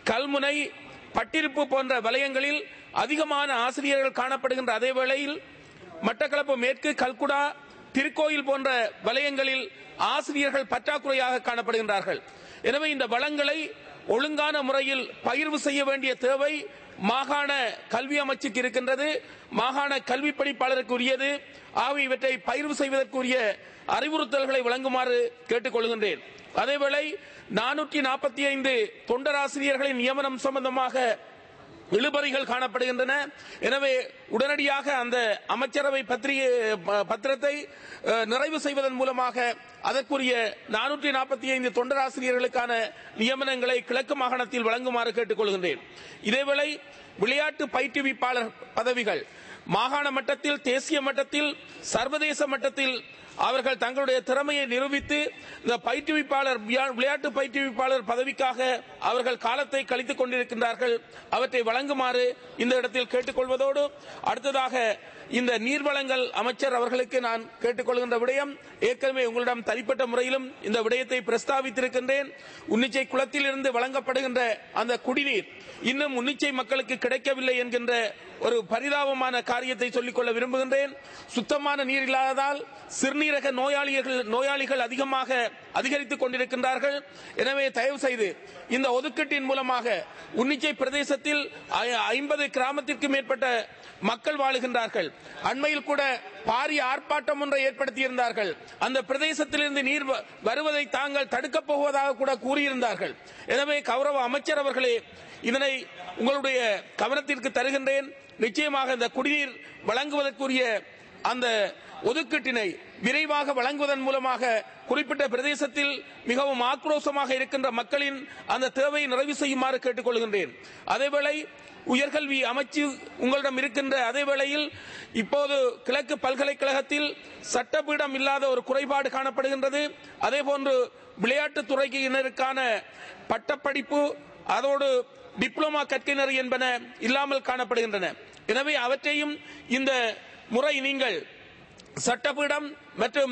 [SPEAKER 7] கல்முனை, பட்டிருப்பு போன்ற வலயங்களில் அதிகமான ஆசிரியர்கள் காணப்படுகின்ற அதே வேளையில் மட்டக்களப்பு மேற்கு, கல்குடா, திருக்கோயில் போன்ற வலயங்களில் ஆசிரியர்கள் பற்றாக்குறையாக காணப்படுகின்றார்கள். எனவே இந்த வளங்களை ஒழுங்கான முறையில் பகிர்வு செய்ய வேண்டிய தேவை மாகாண கல்வி அமைச்சுக்கு இருக்கின்றது. மாகாண கல்வி பணிப்பாளருக்கு உரியது. ஆகவே இவற்றை பகிர்வு செய்வதற்குரிய அறிவுறுத்தல்களை வழங்குமாறு கேட்டுக் கொள்கின்றேன். அதேவேளை நானூற்றி நாற்பத்தி ஐந்து தொண்டராசிரியர்களின் நியமனம் சம்பந்தமாக இழுபறிகள் காணப்படுகின்றன. எனவே உடனடியாக அந்த அமைச்சரவை பத்திரிகை பத்திரத்தை நிறைவு செய்வதன் மூலமாக அதற்குரிய நானூற்றி நாற்பத்தி ஐந்து தொண்டராசிரியர்களுக்கான நியமனங்களை கிழக்கு மாகாணத்தில் வழங்குமாறு கேட்டுக் கொள்கின்றேன். இதேவேளை விளையாட்டு பயிற்றுவிப்பாளர் பதவிகள் மாகாண மட்டத்தில், தேசிய மட்டத்தில், சர்வதேச மட்டத்தில் அவர்கள் தங்களுடைய திறமையை நிரூபித்து இந்த பயிற்றுவிப்பாளர், விளையாட்டு பயிற்றுவிப்பாளர் பதவிக்காக அவர்கள் காலத்தை கழித்துக் கொண்டிருக்கின்றார்கள். அவற்றை வழங்குமாறு இந்த இடத்தில் கேட்டுக்கொள்வதோடு, அடுத்ததாக இந்த நீர்வளங்கள் அமைச்சர் அவர்களுக்கு நான் கேட்டுக்கொள்கின்ற விடயம், ஏற்கனவே உங்களிடம் தனிப்பட்ட முறையிலும் இந்த விடயத்தை பிரஸ்தாபித்திருக்கின்றேன். உன்னிச்சை குளத்தில் இருந்து வழங்கப்படுகின்ற அந்த குடிநீர் இன்னும் உன்னிச்சை மக்களுக்கு கிடைக்கவில்லை என்கின்ற ஒரு பரிதாபமான காரியத்தை சொல்லிக்கொள்ள விரும்புகின்றேன். சுத்தமான நீர் இல்லாததால் சிறுநீரக நோயாளிகள் நோயாளிகள் அதிகமாக அதிகரித்துக் கொண்டிருக்கின்றார்கள். எனவே தயவு செய்து இந்த ஒதுக்கீட்டின் மூலமாக உன்னிச்சை பிரதேசத்தில் ஐம்பது கிராமத்திற்கு மேற்பட்ட மக்கள் வாழுகின்றார்கள். அண்மையில் கூட பாரிய ஆர்ப்பாட்டம் ஒன்றை ஏற்படுத்தியிருந்தார்கள். அந்த பிரதேசத்திலிருந்து நீர் வருவதை தாங்கள் தடுக்கப் போவதாக கூட கூறியிருந்தார்கள். எனவே கௌரவ அமைச்சர் அவர்களே, இதனை உங்களுடைய கவனத்திற்கு தருகின்றேன். நிச்சயமாக இந்த குடிநீர் வழங்குவதற்குரிய அந்த ஒதுக்கீட்டினை விரைவாக வழங்குவதன் மூலமாக குறிப்பிட்ட பிரதேசத்தில் மிகவும் ஆக்ரோஷமாக இருக்கின்ற மக்களின் அந்த தேவையை நிறைவு செய்யுமாறு கேட்டுக் கொள்கின்றேன். அதேவேளை உயர்கல்வி அமைச்சு உங்களிடம் இருக்கின்ற அதே வேளையில் இப்போது கிழக்கு பல்கலைக்கழகத்தில் சட்டப்பீடம் இல்லாத ஒரு குறைபாடு காணப்படுகின்றது. அதேபோன்று விளையாட்டுத் துறையினருக்கான பட்டப்படிப்பு, அதோடு டிப்ளமா கற்கையினர் என்பன இல்லாமல் காணப்படுகின்றன. எனவே அவற்றையும் இந்த முறை நீங்கள் சட்டப்பீடம் மற்றும்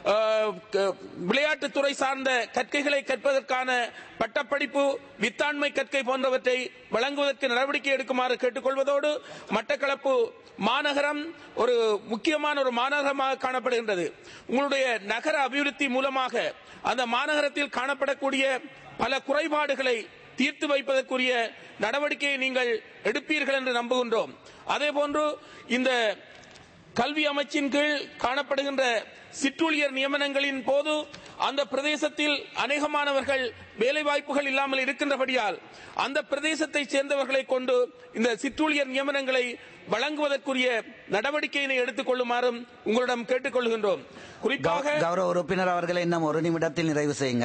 [SPEAKER 7] விளையாட்டுத்துறை சார்ந்த கற்கைகளை கற்பதற்கான பட்டப்படிப்பு, வித்தாண்மை கற்கை போன்றவற்றை வழங்குவதற்கு நடவடிக்கை எடுக்குமாறு கேட்டுக்கொள்வதோடு, மட்டக்களப்பு மாநகரம் ஒரு முக்கியமான ஒரு மாநகரமாக காணப்படுகின்றது. உங்களுடைய நகர அபிவிருத்தி மூலமாக அந்த மாநகரத்தில் காணப்படக்கூடிய பல குறைபாடுகளை தீர்த்து வைப்பதற்குரிய நடவடிக்கையை நீங்கள் எடுப்பீர்கள் என்று நம்புகின்றோம். அதேபோன்று இந்த கல்வி அமைச்சின் கீழ் காணப்படுகின்ற சிற்றூழியர் நியமனங்களின் போது அந்த பிரதேசத்தில் அநேகமானவர்கள் வேலைவாய்ப்புகள் இல்லாமல் இருக்கின்றபடியால் அந்த பிரதேசத்தை சேர்ந்தவர்களை கொண்டு இந்த சிற்றூழியர் நியமனங்களை வழங்குவதற்குரிய நடவடிக்கையினை எடுத்துக் கொள்ளுமாறும் உங்களிடம் கேட்டுக்கொள்கின்றோம். குறிப்பாக
[SPEAKER 2] கௌரவ உறுப்பினர் அவர்களை இன்னும் ஒரு நிமிடத்தில் நிறைவு செய்யுங்க.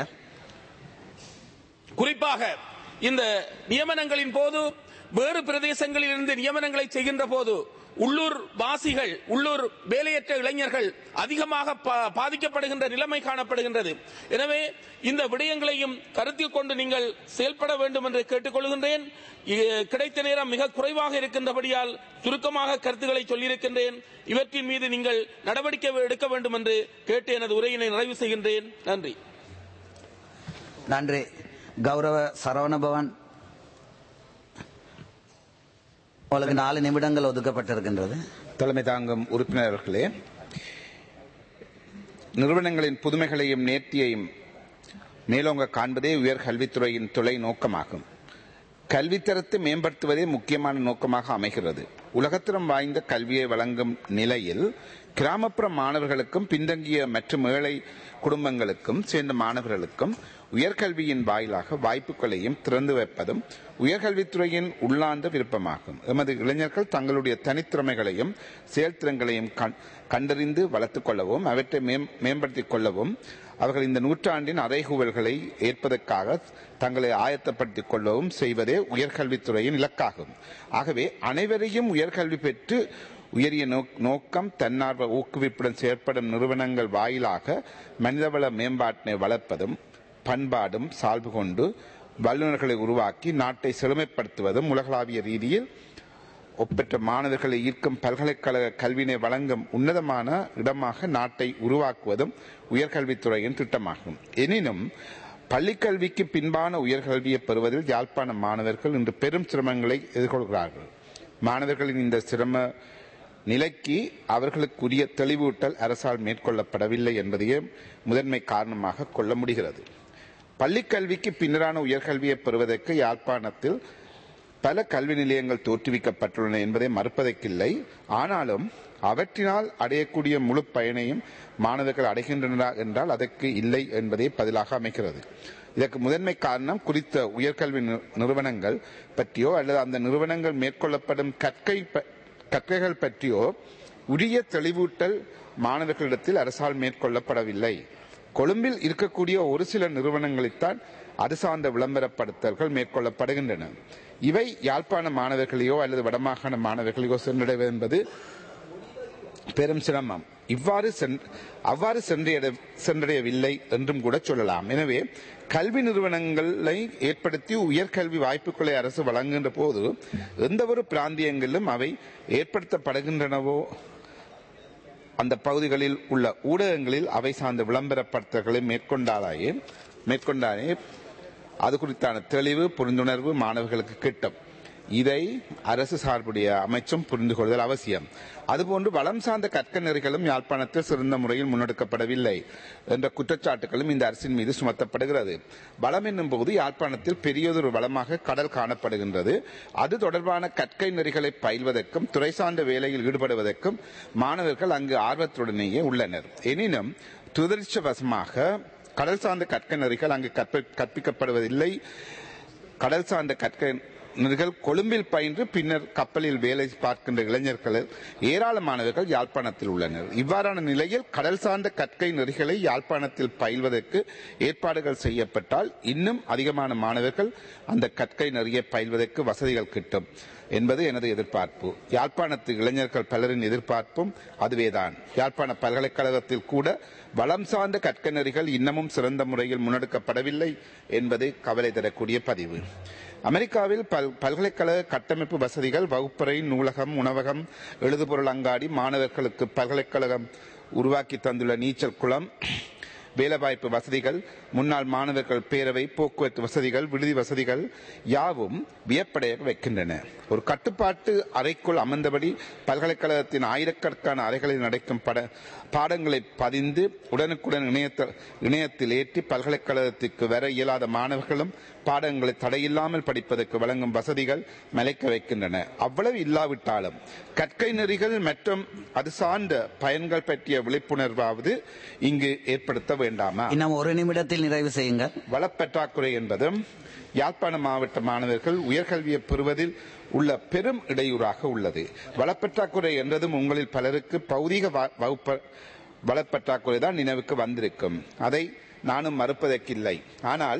[SPEAKER 7] குறிப்பாக இந்த நியமனங்களின் போது வேறு பிரதேசங்களில் இருந்து நியமனங்களை செய்கின்ற போது உள்ளூர் வாசிகள், உள்ளூர் வேலையற்ற இளைஞர்கள் அதிகமாக பாதிக்கப்படுகின்ற நிலைமை காணப்படுகின்றது. எனவே இந்த விடயங்களையும் கருத்தில் கொண்டு நீங்கள் செயல்பட வேண்டும் என்று கேட்டுக்கொள்கின்றேன். கிடைத்த நேரம் மிக குறைவாக இருக்கின்றபடியால் சுருக்கமாக கருத்துக்களை சொல்லியிருக்கின்றேன். இவற்றின் மீது நீங்கள் நடவடிக்கை எடுக்க வேண்டும் என்று கேட்டு எனது உரையினை நிறைவு செய்கின்றேன். நன்றி.
[SPEAKER 2] நன்றி. கௌரவ சரவணபவன், உங்களுக்கு நாலு நிமிடங்கள் ஒதுக்கப்பட்டிருக்கின்றது.
[SPEAKER 3] தலைமை தாங்கும் உறுப்பினர்களே, நிறுவனங்களின் புதுமைகளையும் நேர்த்தியையும் மேலோங்க காண்பதே உயர் கல்வித்துறையின் தொலை நோக்கமாகும். கல்வித்தரத்தை மேம்படுத்துவதே முக்கியமான நோக்கமாக அமைகிறது. உலகத்தரம் வாய்ந்த கல்வியை வழங்கும் நிலையில் கிராமப்புற மாணவர்களுக்கும் பின்தங்கிய மற்றும் ஏழை குடும்பங்களுக்கும் சேர்ந்த மாணவர்களுக்கும் உயர்கல்வியின் வாயிலாக வாய்ப்புகளையும் திறந்து வைப்பதும் உயர்கல்வித்துறையின் உள்ளார்ந்த விருப்பமாகும். எமது இளைஞர்கள் தங்களுடைய தனித்திறமைகளையும் செயல்திறன்களையும் கண்டறிந்து வளர்த்துக் கொள்ளவும் அவற்றை மேம்படுத்திக் கொள்ளவும் அவர்கள் இந்த நூற்றாண்டின் அறைகூவல்களை ஏற்பதற்காக தங்களை ஆயத்தப்படுத்திக் கொள்ளவும் செய்வதே உயர்கல்வித்துறையின் இலக்காகும். ஆகவே அனைவரையும் உயர்கல்வி பெற்று உயரிய நோக்கம், தன்னார்வ ஊக்குவிப்புடன் செயற்படும் நிறுவனங்கள் வாயிலாக மனிதவள மேம்பாட்டினை வளர்ப்பதும் பண்பாடும் சால்பு கொண்டு வல்லுநர்களை உருவாக்கி நாட்டை செழுமைப்படுத்துவதும் உலகளாவிய ரீதியில் ஒப்பற்ற மாணவர்களை ஈர்க்கும் பல்கலைக்கழக கல்வியினை வழங்கும் உன்னதமான இடமாக நாட்டை உருவாக்குவதும் உயர்கல்வித்துறையின் திட்டமாகும். எனினும்
[SPEAKER 8] பள்ளிக்கல்விக்கு பின்பான உயர்கல்வியை பெறுவதில் யாழ்ப்பாண மாணவர்கள் இன்று பெரும் சிரமங்களை எதிர்கொள்கிறார்கள். மாணவர்களின் இந்த சிரம நிலைக்கு அவர்களுக்குரிய தெளிவூட்டல் அரசால் மேற்கொள்ளப்படவில்லை என்பதையே முதன்மை காரணமாக கொள்ள முடிகிறது. பள்ளிக்கல்விக்கு பின்னரான உயர்கல்வியை பெறுவதற்கு யாழ்ப்பாணத்தில் பல கல்வி நிலையங்கள் தோற்றுவிக்கப்பட்டுள்ளன என்பதை மறுப்பதற்கில்லை. ஆனாலும் அவற்றினால் அடையக்கூடிய முழு பயனையும் மாணவர்கள் அடைகின்றனர் என்றால் அதற்கு இல்லை என்பதே பதிலாக அமைகிறது. இதற்கு முதன்மை காரணம் குறித்த உயர்கல்வி நிறுவனங்கள் பற்றியோ அல்லது அந்த நிறுவனங்கள் மேற்கொள்ளப்படும் கற்கை கற்கைகள் பற்றியோ உரிய தெளிவூட்டல் மாணவர்களிடத்தில் அரசால் மேற்கொள்ளப்படவில்லை. கொழும்பில் இருக்கக்கூடிய ஒரு சில நிறுவனங்களில்தான் அது சார்ந்த விளம்பரப்படுத்தல்கள் மேற்கொள்ளப்படுகின்றன. இவை யாழ்ப்பாண மாணவர்களையோ அல்லது வடமாகாண மாணவர்களையோ சென்றடைவது என்பது பெரும் சிரமம். இவ்வாறு அவ்வாறு சென்றடையவில்லை என்றும் கூட சொல்லலாம். எனவே கல்வி நிறுவனங்களை ஏற்படுத்தி உயர்கல்வி வாய்ப்புகளை அரசு வழங்குகின்ற போது எந்த ஒரு பிராந்தியங்களிலும் அவை ஏற்படுத்தப்படுகின்றனவோ அந்த பகுதிகளில் உள்ள ஊடகங்களில் அவை சார்ந்த விளம்பரப்படுத்தல்களை மேற்கொண்டாலே மேற்கொண்டாலே அது குறித்தான தெளிவு புரிந்துணர்வு மாணவர்களுக்கு கிட்டும். இதை அரசு சார்புடைய அமைச்சும் புரிந்து கொள்ளுதல் அவசியம். அதுபோன்று வளம் சார்ந்த கற்க நெறிகளும் யாழ்ப்பாணத்தில் சிறந்த முறையில் முன்னெடுக்கப்படவில்லை என்ற குற்றச்சாட்டுகளும் இந்த அரசின் மீது சுமத்தப்படுகிறது. வளம் என்னும் போது யாழ்ப்பாணத்தில் பெரியதொரு வளமாக கடல் காணப்படுகின்றது. அது தொடர்பான கற்கை நெறிகளை பயில்வதற்கும் துறை சார்ந்த வேலையில் ஈடுபடுவதற்கும் மாணவர்கள் அங்கு ஆர்வத்துடனேயே உள்ளனர். எனினும் துரதிர்ஷ்டவசமாக கடல் சார்ந்த கற்க நெறிகள் அங்கு கற்பிக்கப்படுவதில்லை. கடல் சார்ந்த கற்க நெறிகள் கொழும்பில் பயின்று பின்னர் கப்பலில் வேலை பார்க்கின்ற இளைஞர்கள் ஏராளமானவர்கள் யாழ்ப்பாணத்தில் உள்ளனர். இவ்வாறான நிலையில் கடல் சார்ந்த கற்கை நெறிகளை யாழ்ப்பாணத்தில் பயில்வதற்கு ஏற்பாடுகள் செய்யப்பட்டால் இன்னும் அதிகமான மாணவர்கள் அந்த கற்கை நெறியை பயில்வதற்கு வசதிகள் கிட்டும் என்பது எனது எதிர்பார்ப்பு. யாழ்ப்பாணத்து இளைஞர்கள் பலரின் எதிர்பார்ப்பும் அதுவேதான். யாழ்ப்பாண பல்கலைக்கழகத்தில் கூட வளம் சார்ந்த கற்கை நெறிகள் இன்னமும் சிறந்த முறையில் முன்னெடுக்கப்படவில்லை என்பது கவலை தரக்கூடிய பதிவு. அமெரிக்காவில் பல் பல்கலைக்கழக கட்டமைப்பு வசதிகள், வகுப்பறை, நூலகம், உணவகம், எழுதுபொருள் அங்காடி, மாணவர்களுக்கு பல்கலைக்கழகம் உருவாக்கி தந்துள்ள நீச்சல் குளம், வேலைவாய்ப்பு வசதிகள், முன்னாள் மாணவர்கள் பேரவை, போக்குவரத்து வசதிகள், விடுதி வசதிகள் யாவும் வியப்படைய வைக்கின்றன. ஒரு கட்டுப்பாட்டு அறைக்குள் அமர்ந்தபடி பல்கலைக்கழகத்தின் ஆயிரக்கணக்கான அறைகளில் நடக்கும் பட பாடங்களை பதிந்து உடனுக்குடன் இணையத்தில் இணையத்தில் ஏற்றி பல்கலைக்கழகத்திற்கு வர இயலாத மாணவர்களும் பாடங்களை தடையில்லாமல் படிப்பதற்கு வழங்கும் வசதிகள் மலைக்க வைக்கின்றன. அவ்வளவு இல்லாவிட்டாலும் கற்கை நெறிகள் மற்றும் அது சார்ந்த பயன்கள் பற்றிய விழிப்புணர்வாவது இங்கு ஏற்படுத்த வேண்டாமா?
[SPEAKER 2] இன்னும் ஒரு நிமிடத்தில் நிறைவு செய்யுங்கள்.
[SPEAKER 8] வளப்பற்றாக்குறை என்பதும் யாழ்ப்பாண மாவட்ட மாணவர்கள் உயர்கல்வியை பெறுவதில் உள்ள பெரும் இடையூறாக உள்ளது. வளப்பற்றாக்குறை என்றதும் உங்களில் பலருக்கு பௌதிக வகுப்பு வளப்பற்றாக்குறை தான் நினைவுக்கு வந்திருக்கும். அதை நானும் மறுப்பதற்கில்லை. ஆனால்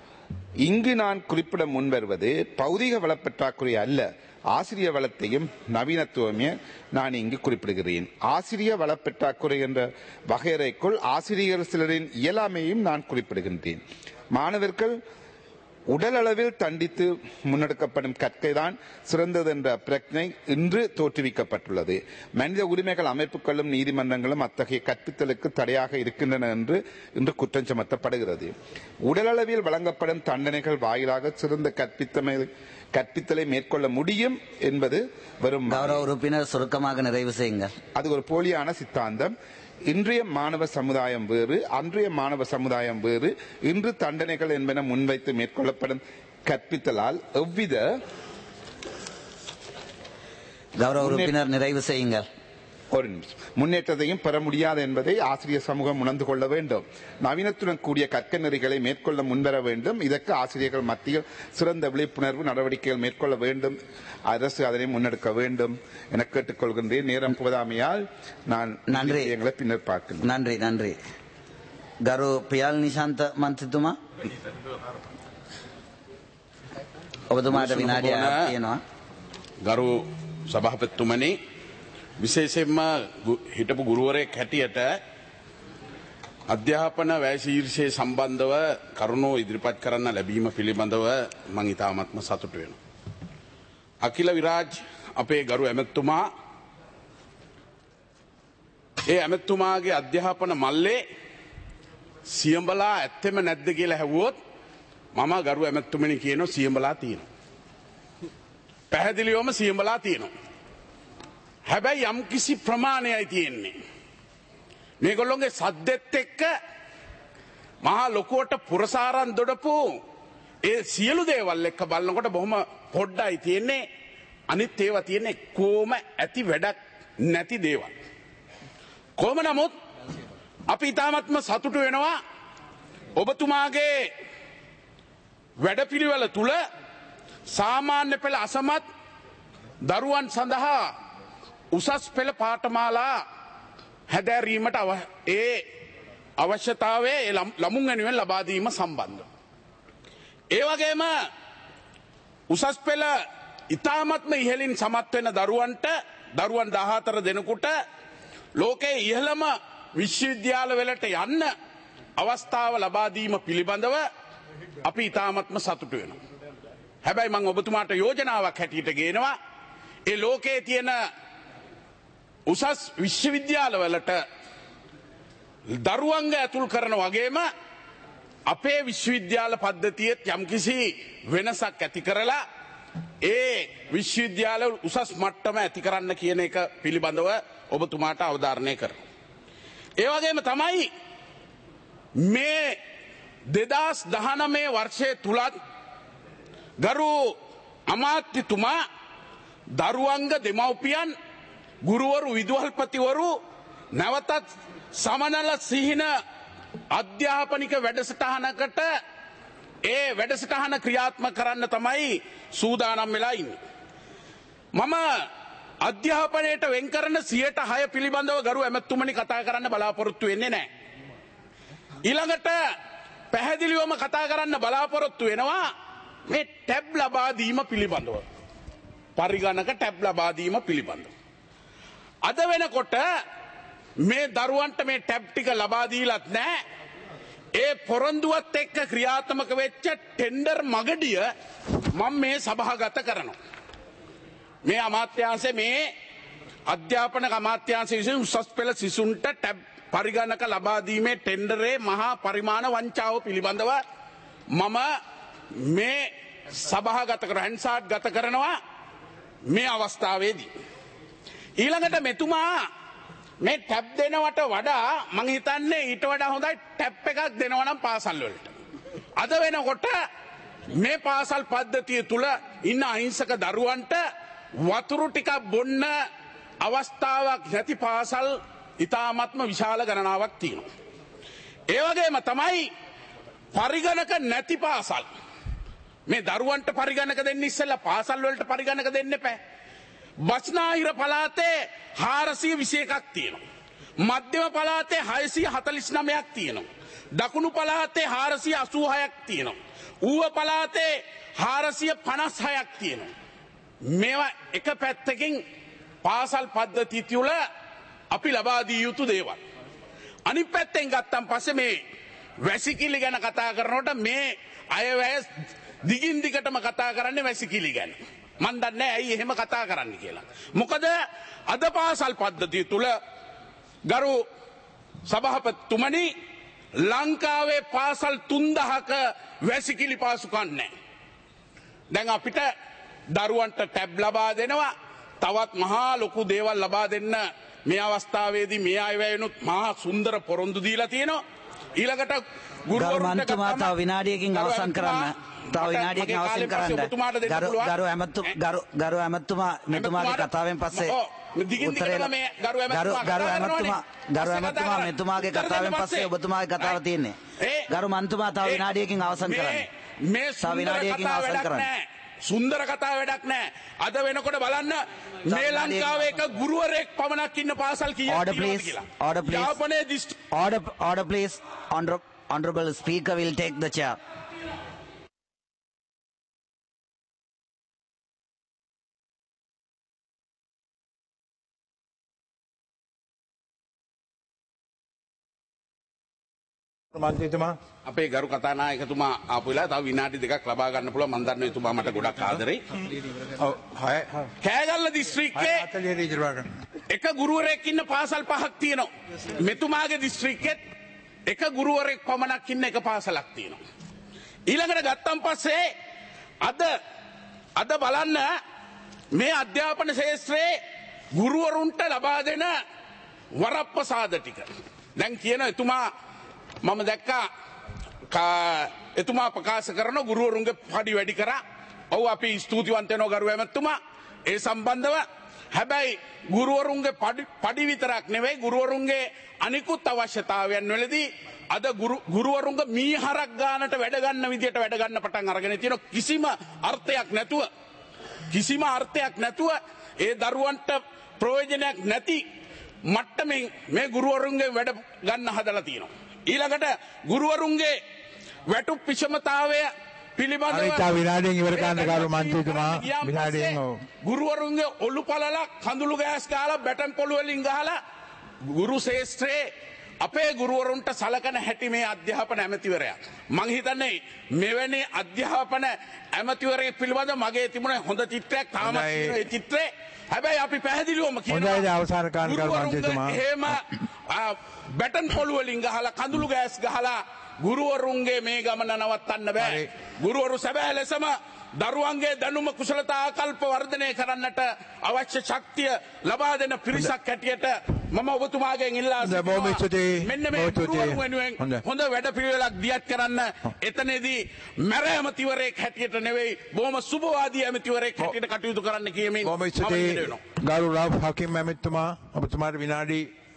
[SPEAKER 8] இங்கு நான் குறிப்பிட முன்வருவது பௌதிக வளப்பற்றாக்குறை அல்ல, ஆசிரிய வளத்தையும் நவீனத்துவமே நான் இங்கு குறிப்பிடுகிறேன். ஆசிரிய வளப்பற்றாக்குறை என்ற வகையறைக்குள் ஆசிரியர் சிலரின் இயலாமையும் நான் குறிப்பிடுகின்றேன். மாணவர்கள் உடல் அளவில் தண்டித்து முன்னெடுக்கப்படும் கற்கைதான் சிறந்தது என்ற பிரச்சனை இன்று தோற்றுவிக்கப்பட்டுள்ளது. மனித உரிமைகள் அமைப்புகளும் நீதிமன்றங்களும் அத்தகைய கற்பித்தலுக்கு தடையாக இருக்கின்றன என்று இன்று குற்றம் சுமத்தப்படுகிறது. உடலளவில் வழங்கப்படும் தண்டனைகள் வாயிலாக சிறந்த கற்பித்தமை கற்பித்தலை மேற்கொள்ள முடியும் என்பது வரும்
[SPEAKER 2] உறுப்பினர் சுருக்கமாக நிறைவு செய்யுங்கள்.
[SPEAKER 8] அது ஒரு போலியான சித்தாந்தம். இன்றைய மாணவ சமுதாயம் வேறு, அன்றைய மாணவ சமுதாயம் வேறு. இன்று தண்டனைகள் என்பன முன்வைத்து மேற்கொள்ளப்படும் கற்பித்தலால் எவ்வித
[SPEAKER 2] கௌரவ உறுப்பினர் நிறைவு செய்யுங்கள்.
[SPEAKER 8] ஒரு நிமிஷம் முன்னேற்றத்தையும் பெற முடியாது என்பதை ஆசிரியர் சமூகம் உணர்ந்து கொள்ள வேண்டும். நவீனத்துடன் கூடிய கற்க நெறிகளை மேற்கொள்ள முன்வர வேண்டும். இதற்கு ஆசிரியர்கள் மத்தியில் சிறந்த விழிப்புணர்வு நடவடிக்கைகள் மேற்கொள்ள வேண்டும். அரசு அதனை முன்னெடுக்க வேண்டும் என கேட்டுக்கொள்கின்றேன். நேரம் போதாமையால் நான்
[SPEAKER 2] நன்றி
[SPEAKER 8] பின்னர் பார்க்கிறேன்.
[SPEAKER 2] நன்றி நன்றி. ගරු පියල් නිශාන්ත මන්ත්‍රීතුමා ඔබතුමාට විනාඩියක් තියෙනවා.
[SPEAKER 9] ගරු සභාපතිතුමනි, විශේෂයෙන්ම හිටපු ගුරුවරයෙක් හැටියට අධ්‍යාපන වැය ශීර්ෂයේ සම්බන්ධව කරුණු ඉදිරිපත් කරන්න ලැබීම පිළිබඳව මම ඉතාමත්ම සතුටු වෙනවා. අකිල විරාජ් අපේ ගරු ඇමතුමා ඒ ඇමතුමාගේ අධ්‍යාපන මල්ලේ සියඹලා ඇත්තෙම නැද්ද කියලා හැවුවොත් මම ගරු ඇමතුමනි කියනවා සියඹලා තියෙනවා. පැහැදිලිවම සියඹලා තියෙනවා. හැබැයි යම් කිසි ප්‍රමාණයයි තියෙන්නේ. මේගොල්ලොන්ගේ සද්දෙත් එක්ක මහා ලොකුවට පුරසාරන් දොඩපු ඒ සියලු දේවල් එක්ක බලනකොට බොහොම පොඩ්ඩයි තියෙන්නේ. අනිත් ඒවා තියෙන්නේ කොහොම ඇති වැඩක් නැති දේවල්. කොහොම නමුත් අපි ඊටාත්ම සතුටු වෙනවා ඔබතුමාගේ වැඩපිළිවෙල තුල සාමාන්‍ය පෙළ අසමත් දරුවන් සඳහා උසස් පෙළ පාඨමාලා හැදෑරීමට ඒ අවශ්‍යතාවය ළමුන් වෙනුවෙන් ලබා දීම සම්බන්ධව. ඒ වගේම උසස් පෙළ ඉතාමත්ම ඉහළින් සමත් වෙන දරුවන්ට දරුවන් දහහතර දෙනෙකුට ලෝකයේ ඉහළම විශ්වවිද්‍යාල වලට යන්න අවස්ථාව ලබා දීම පිළිබඳව අපි ඉතාමත්ම සතුටු වෙනවා. හැබැයි මම ඔබතුමාට යෝජනාවක් හැටියට ගේනවා ඒ ලෝකයේ තියෙන උසස් විශ්වවිද්‍යාල වලට දරුවන්ව ඇතුල් කරන වගේම අපේ විශ්වවිද්‍යාල පද්ධතියෙත් යම්කිසි වෙනසක් ඇති කරලා ඒ විශ්වවිද්‍යාල උසස් මට්ටම ඇති කරන්න කියන එක පිළිබඳව ඔබතුමාට අවධාරණය කරනවා. ඒ වගේම තමයි මේ දෙදහස් දහනවය වර්ෂයේ තුලත් ගරු අමාත්‍යතුමා දරුවන්ග දෙමව්පියන් ගුරුවරු විදුහල්පතිවරු නැවතත් සමනල සිහින අධ්‍යාපනික වැඩසටහනකට ඒ වැඩසටහන ක්‍රියාත්මක කරන්න තමයි සූදානම් වෙලා ඉන්නේ. මම අධ්‍යාපනයට වෙන් කරන සියයට හය පිළිබඳව ගරු ඇමතුමනි කතා කරන්න බලාපොරොත්තු වෙන්නේ නැහැ. ඊළඟට පැහැදිලිවම කතා කරන්න බලාපොරොත්තු වෙනවා මේ ටැබ් ලබා දීම පිළිබඳව. පරිගණක ටැබ් ලබා දීම පිළිබඳව. අද වෙනකොට මේ දරුවන්ට මේ ටැබ් ටික ලබා දීලත් නැහැ. ඒ පොරොන්දුවත් එක්ක ක්‍රියාත්මක වෙච්ච ටෙන්ඩර් මගඩිය මම මේ සභාගත කරනවා. මේ අමාත්‍යාංශ මේ අධ්‍යාපන අමාත්‍යාංශ විසින් උසස් පෙළ සිසුන්ට ටැබ් පරිගණක ලබා දීමේ ටෙන්ඩරේ මහා පරිමාණ වංචාව පිළිබඳව මම මේ සභාගත කර හන්සාට් ගත කරනවා මේ අවස්ථාවේදී. ඊළඟට මෙතුමා මේ ටැබ් දෙනවට වඩා මං හිතන්නේ ඊට වඩා හොඳයි ටැබ් එකක් දෙනවා නම් පාසල් වලට. අද වෙනකොට මේ පාසල් පද්ධතිය තුල ඉන්න අහිංසක දරුවන්ට වතුරු ටිකක් බොන්න අවස්ථාවක් නැති පාසල් ඉතාමත්ම විශාල ගණනාවක් තියෙනවා. ඒ වගේම තමයි පරිගණක නැති පාසල්. මේ දරුවන්ට පරිගණක දෙන්න ඉස්සෙල්ලා පාසල් වලට පරිගණක දෙන්න එපා. බස්නාහිර පළාතේ හාරසිය විසි එකක් තියෙනවා. මධ්‍යම පළාතේ හයසිය හතළිස් නවයක් තියෙනවා. දකුණු පළාතේ හාරසිය අසූ හයක් තියෙනවා. ඌව පළාතේ හාරසිය පනස් හයක් තියෙනවා. මේවා එක පැත්තකින් පාසල් පද්ධතිය තුළ අපි ලබා දී යුතු දේවල්. අනිත් පැත්තෙන් ගත්තන් පස්සේ මේ වැසිකිලි ගැන කතා කරනකොට මේ අයවැය දිගින් දිගටම කතා කරන්නේ වැසිකිලි ගැන. මන් දන්නේ ඇයි එහෙම කතා කරන්න කියලා. මොකද අද පාසල් පද්ධතිය තුල ගරු සභාපතිතුමනි ලංකාවේ පාසල් තුන්දහක වැසිකිලි පාසුකම් නැහැ. දැන් අපිට දරුවන්ට ටැබ් ලබා දෙනවා. තවත් මහා ලොකු දේවල් ලබා දෙන්න මේ අවස්ථාවේදී මේ අයවැයනුත් මහා සුන්දර පොරොන්දු දීලා තියෙනවා. ඊළඟට ගුරුවරුන්ට
[SPEAKER 2] තව විනාඩියකින් අවසන් කරන්න. තව විනාඩියකින් අවසන් කරන්න. ගරු ගරු ඇමතු ගරු ගරු ඇමතුමා මෙතුමාගේ කතාවෙන් පස්සේ උත්තරේ ගරු ගරු ඇමතුමා ගරු ඇමතුමා මෙතුමාගේ කතාවෙන් පස්සේ ඔබතුමාගේ කතාව තියෙන්නේ. ගරු මන්තුමා තව විනාඩියකින් අවසන් කරන්න.
[SPEAKER 9] මේ
[SPEAKER 2] තව විනාඩියකින් අවසන් කරන්න.
[SPEAKER 9] සුන්දර කතා වැඩක් නැහැ. අද වෙනකොට බලන්න මේ ලංකාවේ එක ගුරුවරයෙක් පමණක් ඉන්න පාසල් කීයක්
[SPEAKER 2] Order please. Order please.
[SPEAKER 9] යාපනයේ district
[SPEAKER 2] Order order please. Honor- Honorable Speaker will take the chair.
[SPEAKER 8] මන්ත්‍රීතුමා
[SPEAKER 9] අපේ ගරු කතානායකතුමා ආපු වෙලාව තව විනාඩි දෙකක් ලබා ගන්න පුළුවන්. මම දන්නවා එතුමා මට ගොඩක් ආදරෙයි.
[SPEAKER 8] ඔව් හය
[SPEAKER 9] කෑගල්ල දිස්ත්‍රික්කයේ
[SPEAKER 8] හතලිස් ඉදිරියට
[SPEAKER 9] එක ගුරුවරයෙක් ඉන්න පාසල් පහක් තියෙනවා. මෙතුමාගේ දිස්ත්‍රික්කෙත් එක ගුරුවරයෙක් පමණක් ඉන්න එක පාසලක් තියෙනවා. ඊළඟට ගත්තන් පස්සේ අද අද බලන්න මේ අධ්‍යාපන ශාස්ත්‍රයේ ගුරුවරුන්ට ලබා දෙන වරප්‍රසාද ටික. දැන් කියන එතුමා මම දැක්කා එතුමා ප්‍රකාශ කරන ගුරුවරුන්ගේ පඩි වැඩි කරා. ඔව් අපි ස්තුතිවන්ත වෙනවා ගරු ඇමතුමා ඒ සම්බන්ධව. හැබැයි ගුරුවරුන්ගේ පඩි විතරක් නෙවෙයි ගුරුවරුන්ගේ අනිකුත් අවශ්‍යතාවයන් වලදී අද ගුරුවරුන්ගේ මීහරක් ගන්නට වැඩ ගන්න විදියට වැඩ ගන්න පටන් අරගෙන තියෙන කිසිම අර්ථයක් නැතුව කිසිම අර්ථයක් නැතුව ඒ දරුවන්ට ප්‍රයෝජනයක් නැති මට්ටමින් මේ ගුරුවරුන්ගේ වැඩ ගන්න හදලා තියෙනවා. ඊළඟට ගුරුවරුන්ගේ වැටුප් විෂමතාවය පිළිබඳව
[SPEAKER 10] විනාඩියෙන් ඉවර කරන්න කරු මන්ත්‍රීතුමා විනාඩියෙන් ඔව්
[SPEAKER 9] ගුරුවරුන්ගේ ඔලු පළලක් කඳුළු ගෑස් ගහලා බැටන් පොළු වලින් ගහලා ගුරු ශාස්ත්‍රයේ අපේ ගුරුවරුන්ට සලකන හැටි මේ අධ්‍යාපන ඇමතිවරයා මං හිතන්නේ මෙවැනි අධ්‍යාපන ඇමතිවරයෙක් පිළිබඳ මගේ තිබුණ හොඳ චිත්‍රයක් තාමත් තියෙනවා. ඒ චිත්‍රේ හැබැයි අපි පැහැදිලිවම කියනවා
[SPEAKER 10] හොඳයි අවසාන කාණ කරු මන්ත්‍රීතුමා
[SPEAKER 9] එහෙම බැටන් පොළු වලින් ගහලා කඳුළු ගෑස් ගහලා ගුරුවරුන්ගේ මේ ගමන නවත්තන්න බෑ. ගුරුවරු සැබෑ ලෙසම දරුවන්ගේ දැනුම කුසලතා ආකල්ප වර්ධනය කරන්නට අවශ්‍ය ශක්තිය ලබා දෙන පිරිසක් හැටියට මම ඔබතුමාගෙන් ඉල්ලා සිටිනවා. මෙන්න මේ ගුරුවරු වෙනුවෙන් හොඳ වැඩපිළිවෙලක් දියත් කරන්න. එතනදී මැර ඇමතිවරයෙක් හැටියට නෙවෙයි බොහොම සුබවාදී ඇමතිවරයෙක් හැටියට කටයුතු කරන්න කියමින්
[SPEAKER 10] බොහොම ස්තුතියි ගරු රාව් හකීම් ඇමතිතුමා ඔබතුමාට විනාඩි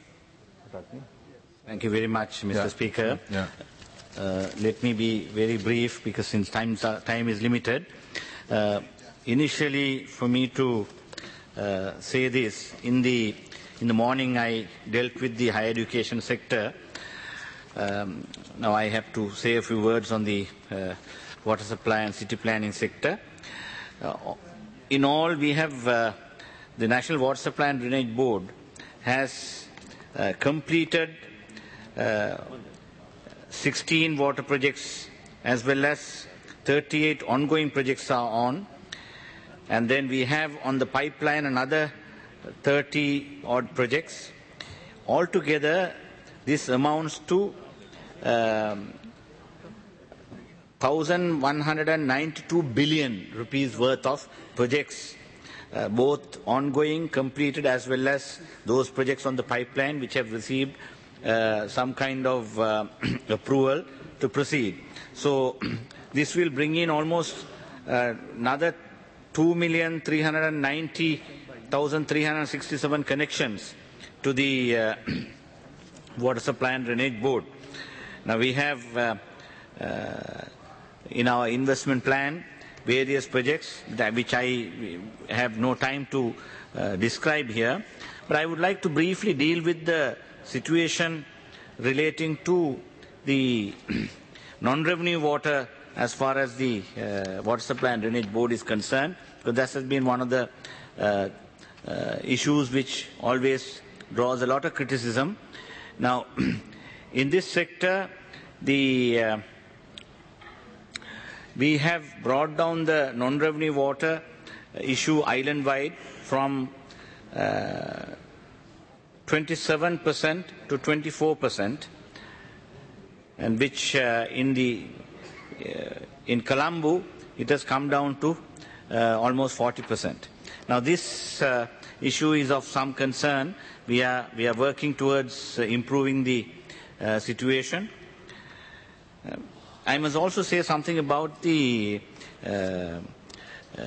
[SPEAKER 11] Thank you very much, Mister Yeah. Speaker. Yeah. Uh, let me be very brief because since time, time is limited. Uh, initially, for me to uh, say this, in the, in the morning I dealt with the higher education sector. Um, now I have to say a few words on the uh, water supply and city planning sector. Uh, in all, we have uh, the National Water Supply and Drainage Board has uh, completed Uh, sixteen water projects as well as thirty-eight ongoing projects are on, and then we have on the pipeline another thirty odd projects. Altogether this amounts to um, one thousand one hundred ninety-two billion rupees worth of projects, uh, both ongoing, completed, as well as those projects on the pipeline which have received Uh, some kind of uh, approval to proceed. So this will bring in almost uh, another two million three hundred ninety thousand three hundred sixty-seven connections to the uh, Water Supply and Drainage Board. Now we have uh, uh, in our investment plan various projects that which I have no time to uh, describe here, but I would like to briefly deal with the situation relating to the non-revenue water as far as the uh, Water Supply and Drainage Board is concerned, because that has been one of the uh, uh, issues which always draws a lot of criticism. Now, in this sector, the uh, we have brought down the non-revenue water issue island-wide from uh, twenty-seven percent to twenty-four percent, and which uh, in the uh, in Colombo it has come down to uh, almost forty percent. Now this uh, issue is of some concern. We are we are working towards uh, improving the uh, situation. Uh, I must also say something about the uh, uh,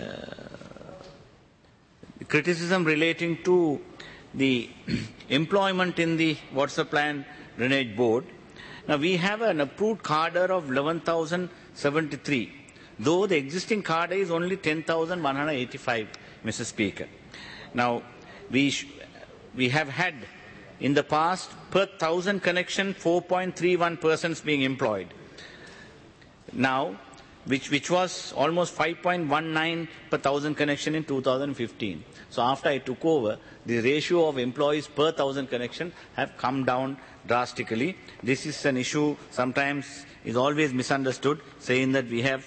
[SPEAKER 11] criticism relating to the employment in the Water Supply and Drainage Board. Now we have an approved cadre of eleven thousand seventy-three, though the existing cadre is only ten thousand one hundred eighty-five, Mister Speaker. Now we, we have had in the past per thousand connection four point three one persons being employed. Now which, which was almost five point one nine per thousand connection in two thousand fifteen. So after I took over, the ratio of employees per thousand connection have come down drastically. This is an issue sometimes is always misunderstood, saying that we have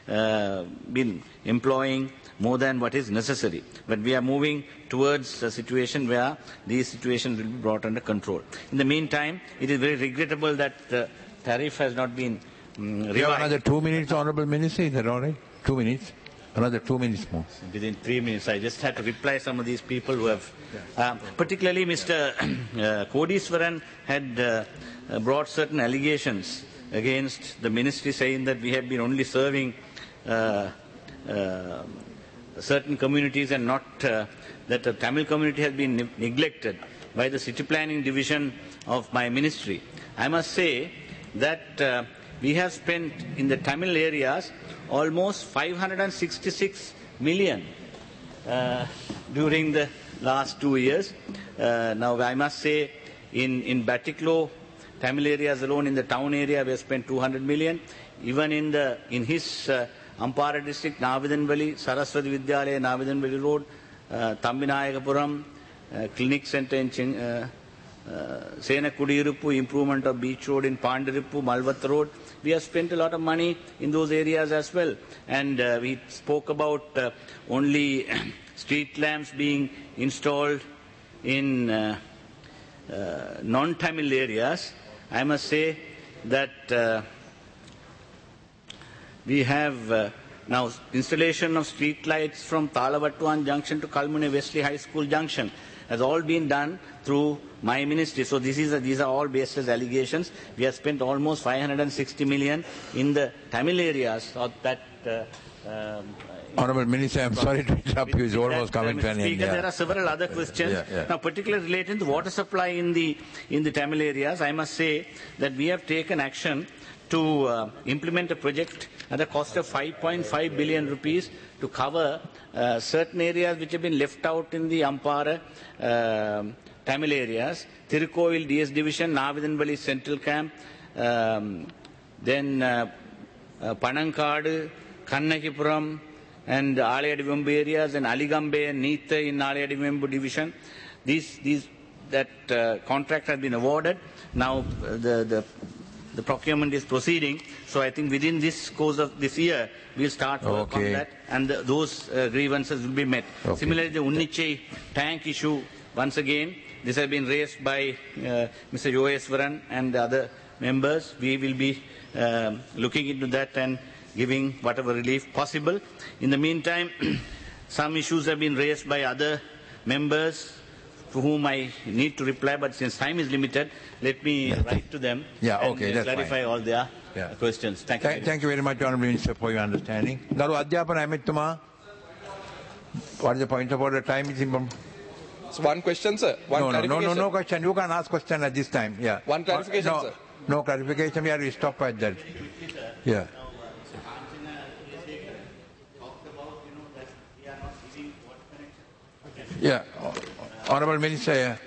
[SPEAKER 11] uh, been employing more than what is necessary. But we are moving towards a situation where these situations will be brought under control. In the meantime, it is very regrettable that the tariff has not been um, revised.
[SPEAKER 10] You have another two minutes, Honourable Minister, is that all right? Two minutes? Another two minutes more.
[SPEAKER 11] Within three minutes, I just had to reply some of these people who have, uh, particularly Mister uh, Kodiswaran had uh, uh, brought certain allegations against the ministry, saying that we have been only serving uh, uh, certain communities and not uh, that the Tamil community has been ne neglected by the city planning division of my ministry. I must say that uh, we have spent in the Tamil areas almost five hundred sixty-six million uh, during the last two years. Uh, now I must say in, in Batiklo, Tamil areas alone, in the town area we have spent two hundred million. Even in, the, in his uh, Ampara district, Navidanvali, Saraswati Vidyalaya, Navidanvali Road, uh, Tambinayakapuram, uh, clinic center in Ching, uh, uh, Sena Kudiruppu, improvement of beach road in Pandirippu, Malvat Road. We have spent a lot of money in those areas as well. And uh, we spoke about uh, only street lamps being installed in uh, uh, non-Tamil areas. I must say that uh, we have uh, now installation of street lights from Talavattuan Junction to Kalmune Wesley High School Junction has all been done through my ministry. So this is a, these are all based as allegations. We have spent almost five hundred sixty million in the Tamil areas of that. Uh, um,
[SPEAKER 10] Honourable Minister, I'm sorry to interrupt you. It's almost coming to an end.
[SPEAKER 11] Speaker, there are several other questions.
[SPEAKER 10] Yeah, yeah.
[SPEAKER 11] Now, particularly related to water supply in the in the Tamil areas, I must say that we have taken action to uh, implement a project at a cost of five point five billion rupees to cover uh, certain areas which have been left out in the Ampara uh, Tamil areas. Tirukkovil D S Division, Navidanvali Central Camp, um, then uh, uh, Panankadu, Kannakipuram, and Alayadivembu areas, and Aligambe and Neetha in Alayadivembu Division. These, these, that uh, contract has been awarded. Now uh, the, the The procurement is proceeding, so I think within this course of this year, we'll start work
[SPEAKER 10] okay.
[SPEAKER 11] on that, and the, those uh, grievances will be met.
[SPEAKER 10] Okay.
[SPEAKER 11] Similarly, the Unnichai tank issue, once again, this has been raised by uh, Mister Yogeswaran and the other members. We will be um, looking into that and giving whatever relief possible. In the meantime, some issues have been raised by other members to whom I need to reply, but since time is limited, let me yeah. write to them
[SPEAKER 10] yeah,
[SPEAKER 11] and
[SPEAKER 10] okay,
[SPEAKER 11] uh,
[SPEAKER 10] that's
[SPEAKER 11] clarify
[SPEAKER 10] fine.
[SPEAKER 11] all their
[SPEAKER 10] yeah.
[SPEAKER 11] questions. Thank you.
[SPEAKER 10] Thank, thank you very much, Honourable Minister, for your understanding. Garu Adhyapana Amithuma, what is the point about the time? Is
[SPEAKER 4] so one question, sir. One
[SPEAKER 10] no, no, no, no, no question. You can ask question at this time. Yeah.
[SPEAKER 4] One clarification,
[SPEAKER 10] no,
[SPEAKER 4] sir.
[SPEAKER 10] No clarification. We have to stop at that. Yeah. Yeah. Honourable Minister, yeah.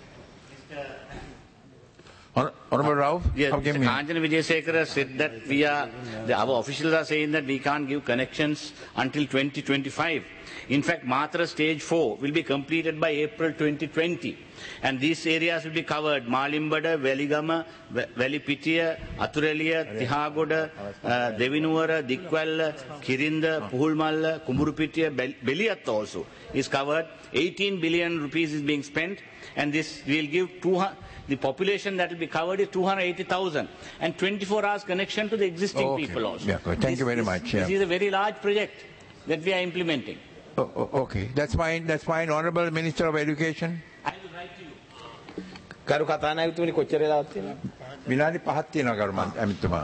[SPEAKER 10] Honourable Rao?
[SPEAKER 11] Yes, Mister Kanjana Wijesekara said that we are, the, our officials are saying that we can't give connections until twenty twenty-five. In fact, Matra stage four will be completed by April twenty twenty. And these areas will be covered: Malimbada, Veligama, Velipitiya, Atureliya, Tihagoda, uh, Devinuwara, Dikwalla, Kirinda, Puhulmalla, Kumburupitiya, Beliyat also is covered. eighteen billion rupees is being spent, and this will give two hundred. The population that will be covered is two hundred eighty thousand, and twenty-four hours connection to the existing
[SPEAKER 10] oh, okay.
[SPEAKER 11] people also.
[SPEAKER 10] Yeah, thank
[SPEAKER 11] this,
[SPEAKER 10] you very
[SPEAKER 11] this,
[SPEAKER 10] much. Yeah.
[SPEAKER 11] This is a very large project that we are implementing.
[SPEAKER 10] Oh, oh, okay, that's fine. That's fine. Honourable Minister of Education.
[SPEAKER 11] I will write to you.
[SPEAKER 6] Garu Kathanayakutumani කොච්චර වෙලාවක් තියෙනවද?
[SPEAKER 10] විනාඩි පහක් තියෙනවා ගරු ඇමතිතුමා.